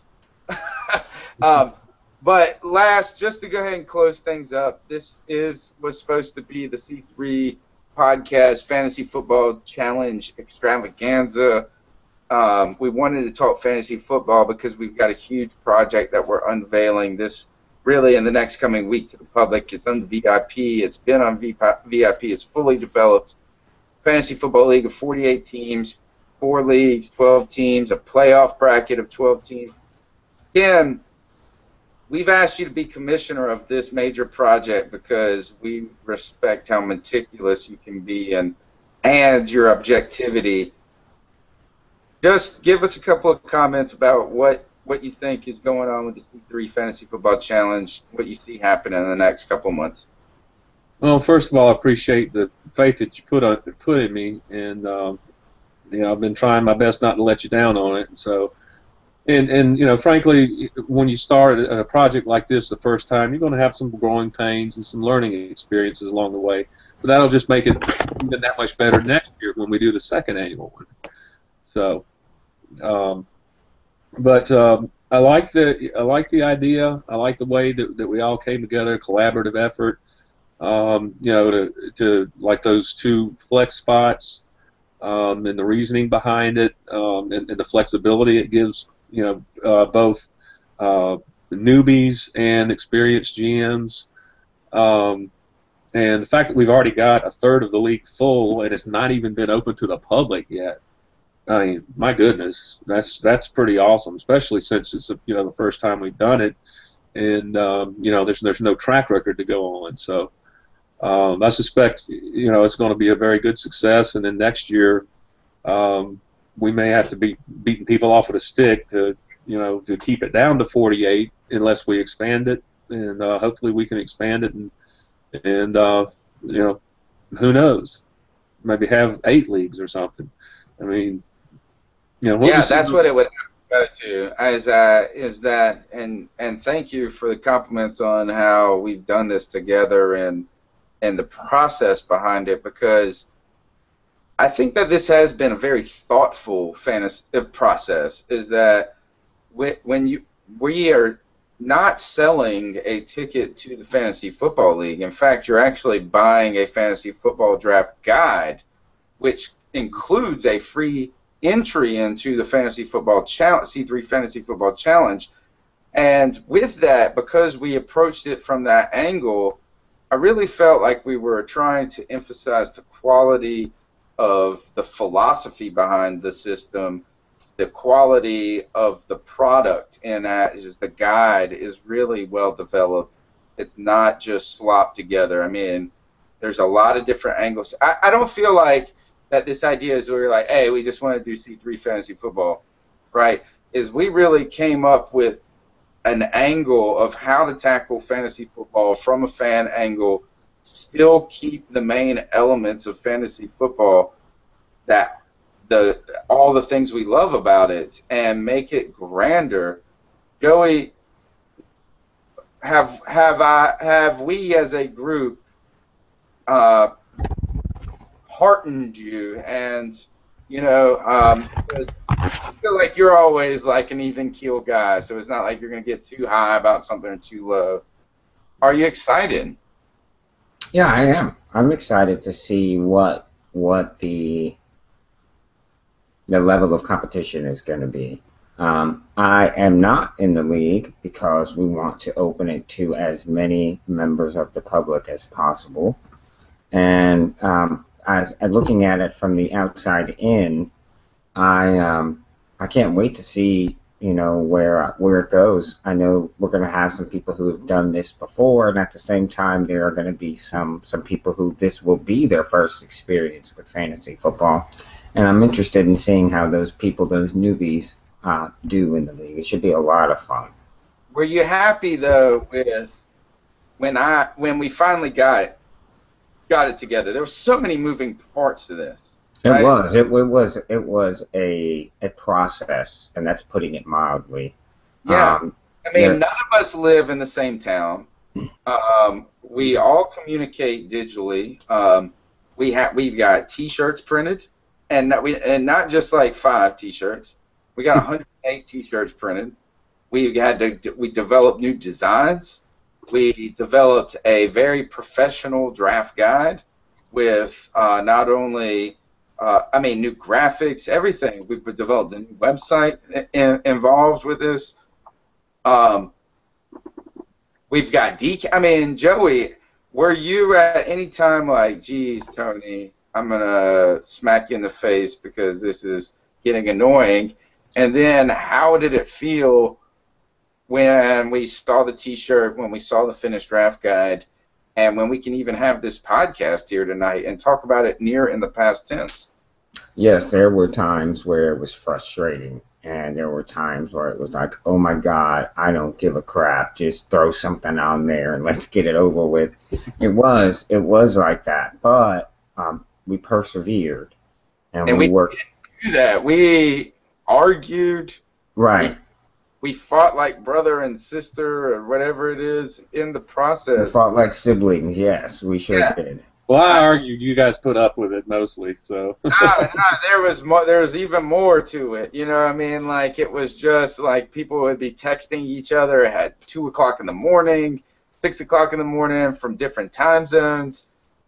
But last, just to go ahead and close things up, this was supposed to be the C3 Podcast Fantasy Football Challenge Extravaganza. We wanted to talk fantasy football because we've got a huge project that we're unveiling this really in the next coming week to the public. It's on VIP. It's been on VIP. It's fully developed. Fantasy Football League of 48 teams, 4 leagues, 12 teams, a playoff bracket of 12 teams. Again, we've asked you to be commissioner of this major project because we respect how meticulous you can be and your objectivity. Just give us a couple of comments about what you think is going on with the C3 Fantasy Football Challenge, what you see happening in the next couple of months. Well, first of all, I appreciate the faith that you put in me, and I've been trying my best not to let you down on it. So, and frankly, when you start a project like this the first time, you're going to have some growing pains and some learning experiences along the way. But that'll just make it even that much better next year when we do the second annual one. So. But I like the idea. I like the way that we all came together, collaborative effort. To like those 2 flex spots, and the reasoning behind it, and the flexibility it gives. Both newbies and experienced GMs. And the fact that we've already got a third of the league full and it's not even been open to the public yet. I mean, my goodness, that's pretty awesome, especially since it's the first time we've done it, and there's no track record to go on. So I suspect it's going to be a very good success, and then next year we may have to be beating people off with a stick to keep it down to 48 unless we expand it, and hopefully we can expand it, and who knows, maybe have 8 leagues or something. I mean. That's what it would go to. Is that and thank you for the compliments on how we've done this together and the process behind it, because I think that this has been a very thoughtful fantasy process. Is that we are not selling a ticket to the Fantasy Football League. In fact, you're actually buying a fantasy football draft guide, which includes a free entry into the Fantasy Football Challenge, C3 Fantasy Football Challenge. And with that, because we approached it from that angle, I really felt like we were trying to emphasize the quality of the philosophy behind the system, the quality of the product, and that is the guide is really well developed. It's not just slopped together. I mean, there's a lot of different angles. I don't feel like that this idea is we're like, hey, we just want to do C3 fantasy football, right? Is we really came up with an angle of how to tackle fantasy football from a fan angle, still keep the main elements of fantasy football, that all the things we love about it, and make it grander. Joey, have we as a group heartened you? And because I feel like you're always like an even keel guy, so it's not like you're going to get too high about something or too low. Are you excited? Yeah, I am. I'm excited to see what the level of competition is going to be. I am not in the league because we want to open it to as many members of the public as possible. And as looking at it from the outside in, I can't wait to see where it goes. I know we're going to have some people who have done this before, and at the same time, there are going to be some people who this will be their first experience with fantasy football, and I'm interested in seeing how those people, those newbies, do in the league. It should be a lot of fun. Were you happy though with when we finally got it together? There were so many moving parts to this. Right? It was a process, and that's putting it mildly. Yeah, none of us live in the same town. We all communicate digitally. We've got T-shirts printed, and not just like 5 T-shirts. We got 108 T-shirts printed. We developed new designs. We developed a very professional draft guide with not only new graphics, everything. We've developed a new website involved with this. We've got Joey, were you at any time like, geez, Tony, I'm going to smack you in the face because this is getting annoying? And then how did it feel when we saw the T-shirt, when we saw the finished draft guide, and when we can even have this podcast here tonight and talk about it in the past tense? Yes, there were times where it was frustrating, and there were times where it was like, oh my God, I don't give a crap. Just throw something on there and let's get it over with. It was like that, but we persevered, and we worked. Didn't do that. We argued. Right. We fought like brother and sister or whatever it is in the process. We fought like siblings, yes, we sure did. Well, I argued you guys put up with it mostly, so. No, there was even more to it. You know what I mean? Like, it was just like people would be texting each other at 2 o'clock in the morning, 6 o'clock in the morning from different time zones.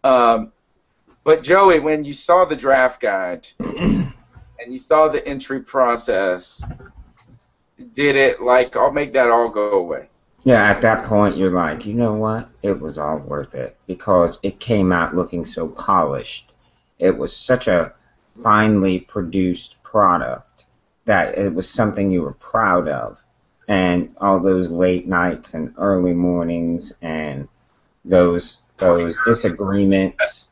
But Joey, when you saw the draft guide and you saw the entry process, did it I'll make that all go away? Yeah, at that point, you're like, you know what? It was all worth it because it came out looking so polished. It was such a finely produced product that it was something you were proud of. And all those late nights and early mornings and those disagreements,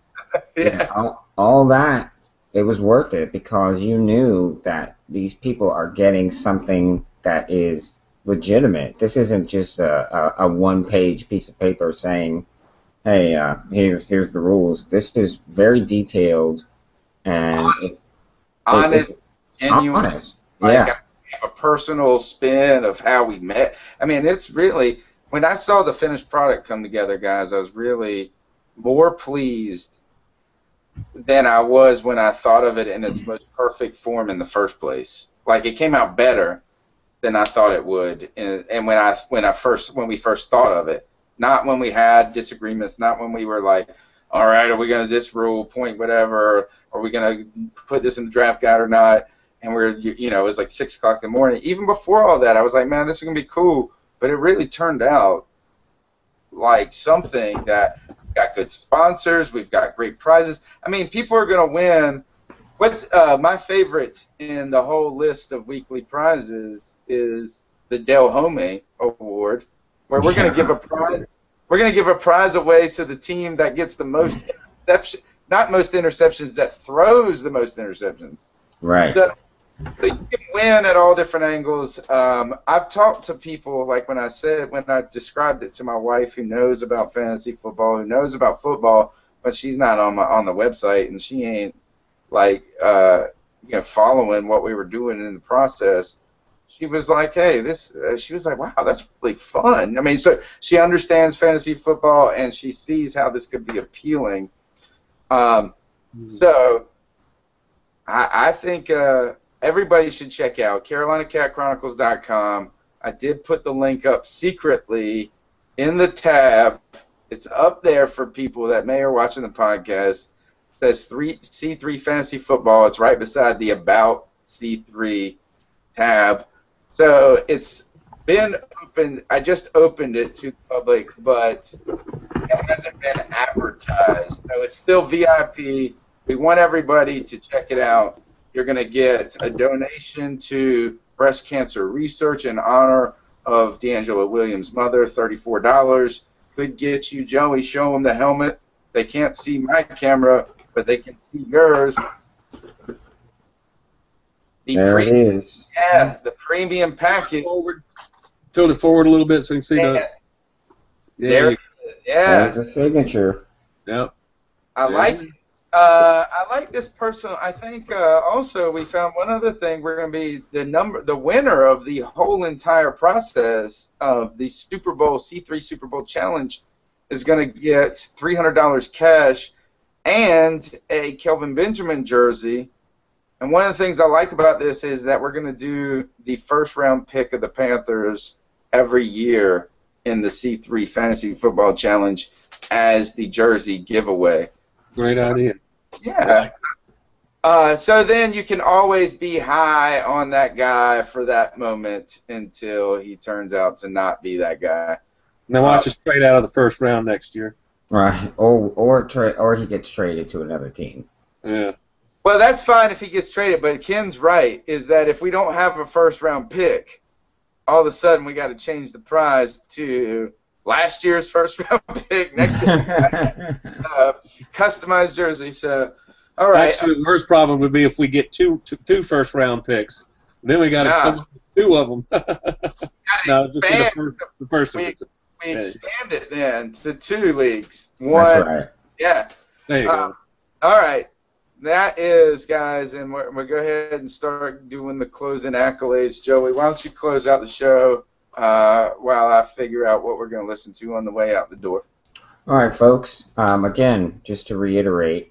all that, it was worth it because you knew that these people are getting something that is legitimate. This isn't just a one-page piece of paper saying, hey, here's the rules. This is very detailed and honest, genuine. Honest. Like a personal spin of how we met. I mean, it's really, when I saw the finished product come together, guys, I was really more pleased than I was when I thought of it in its most perfect form in the first place. Like, it came out better than I thought it would, and when we first thought of it, not when we had disagreements, not when we were like, all right, are we going to this rule point whatever, are we going to put this in the draft guide or not? And it was like 6 o'clock in the morning. Even before all that, I was like, man, this is going to be cool. but it really turned out like something that got good sponsors. We've got great prizes. I mean, people are going to win. What's my favorite in the whole list of weekly prizes is the Del Home Award, where we're going to give a prize. We're going to give a prize away to the team that gets the most interceptions, not most interceptions, that throws the most interceptions. Right. So you can win at all different angles. I've talked to people, like when I described it to my wife, who knows about fantasy football, who knows about football, but she's not on the website, and she ain't like following what we were doing in the process. She was like, hey, she was like, wow, that's really fun. I mean, so she understands fantasy football, and she sees how this could be appealing. So I think everybody should check out CarolinaCatChronicles.com. I did put the link up secretly in the tab. It's up there for people that may are watching the podcast. It says C3 Fantasy Football. It's right beside the About C3 tab. So it's been open. I just opened it to the public, but it hasn't been advertised. So it's still VIP. We want everybody to check it out. You're going to get a donation to breast cancer research in honor of D'Angelo Williams' mother, $34. Could get you, Joey, show them the helmet. They can't see my camera, but they can see yours. There it is. Yeah, the premium package. Tilt it forward a little bit so you can see the. Yeah. There's a signature. Yep. I like this person. I think also we found one other thing. We're going to be the winner of the whole entire process of the Super Bowl C3 Super Bowl Challenge is going to get $300 cash and a Kelvin Benjamin jersey. And one of the things I like about this is that we're going to do the first round pick of the Panthers every year in the C3 Fantasy Football Challenge as the jersey giveaway. Great idea. Yeah. So then you can always be high on that guy for that moment until he turns out to not be that guy. Now watch us trade out of the first round next year. Right. Or he gets traded to another team. Yeah. Well, that's fine if he gets traded, but Ken's right, is that if we don't have a first-round pick, all of a sudden we got to change the prize to last year's first-round pick, next year, customized jersey. So, all right. Actually, the worst problem would be if we get two first-round picks. Then we got to come up with two of them. No, just the first one. We expand it then to 2 leagues. One. That's right. Yeah. There you go. All right. That is, guys, and we'll go ahead and start doing the closing accolades. Joey, why don't you close out the show while I figure out what we're going to listen to on the way out the door. All right, folks. Again, just to reiterate,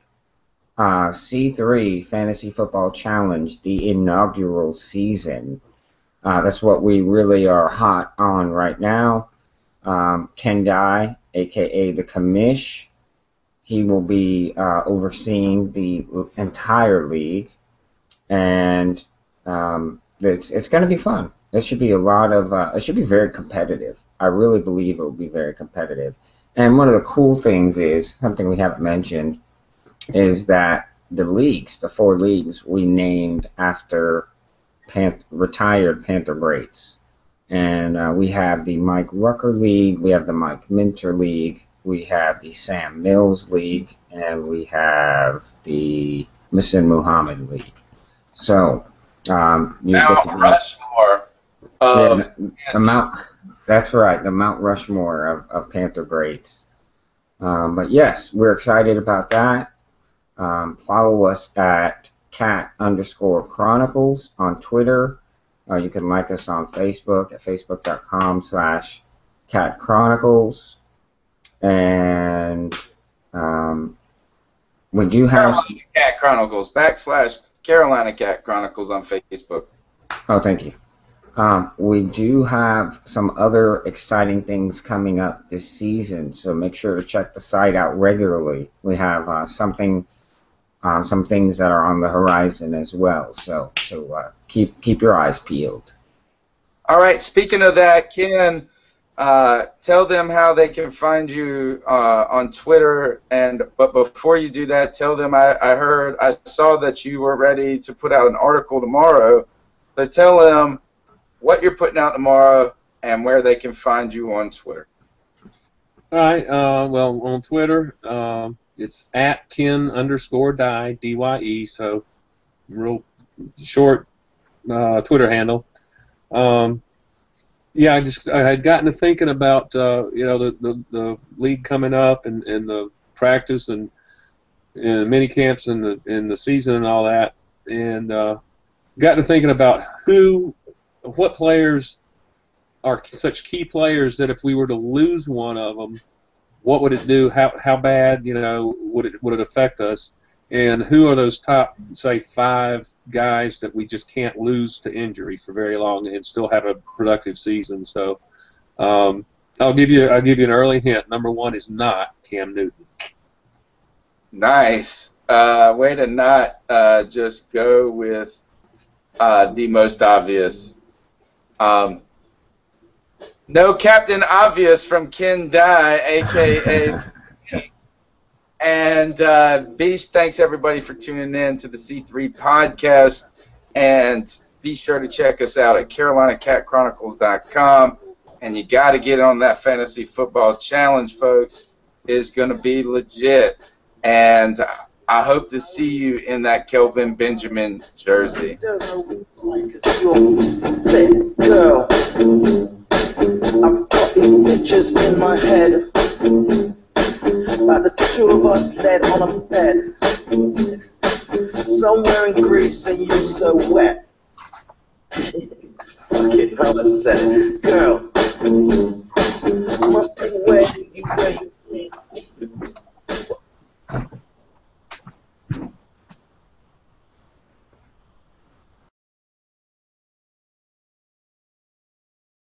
C3 Fantasy Football Challenge, the inaugural season. That's what we really are hot on right now. Ken Dye, a.k.a. the Commish, he will be overseeing the entire league, and it's going to be fun. It should be it should be very competitive. I really believe it will be very competitive. And one of the cool things is, something we haven't mentioned, is that the leagues, the 4 leagues, we named after retired Panther greats. And we have the Mike Rucker League, we have the Mike Minter League, we have the Sam Mills League, and we have the Masin Muhammad League. So, Mount Rushmore of that's right, the Mount Rushmore of Panther greats. But yes, we're excited about that. Follow us at cat_chronicles on Twitter. You can like us on Facebook at facebook.com/catchronicles. And we do have Carolina Cat Chronicles /Carolina Cat Chronicles on Facebook. Oh, thank you. We do have some other exciting things coming up this season, so make sure to check the site out regularly. We have some things that are on the horizon as well. So keep your eyes peeled. All right. Speaking of that, Ken, tell them how they can find you on Twitter. But before you do that, tell them I saw that you were ready to put out an article tomorrow. So tell them what you're putting out tomorrow and where they can find you on Twitter. All right. Well, on Twitter, it's at Ken_Dye, D-Y-E, so real short Twitter handle. Yeah, I had gotten to thinking about the league coming up and the practice and mini camps and the season and all that, and got to thinking about what players are such key players that if we were to lose one of them, what would it do? How bad would it affect us? And who are those top, say, 5 guys that we just can't lose to injury for very long and still have a productive season? So I'll give you an early hint. Number 1 is not Cam Newton. Nice. Way to not just go with the most obvious. No Captain Obvious from Ken Dye, a.k.a. And Beast, thanks everybody for tuning in to the C3 podcast. And be sure to check us out at CarolinaCatChronicles.com. And you got to get on that fantasy football challenge, folks. It's going to be legit. And I hope to see you in that Kelvin Benjamin jersey. Girl, I've got these pictures in my head about the 2 of us laid on a bed somewhere in Greece and you so wet. Fuck it, I said it. Girl,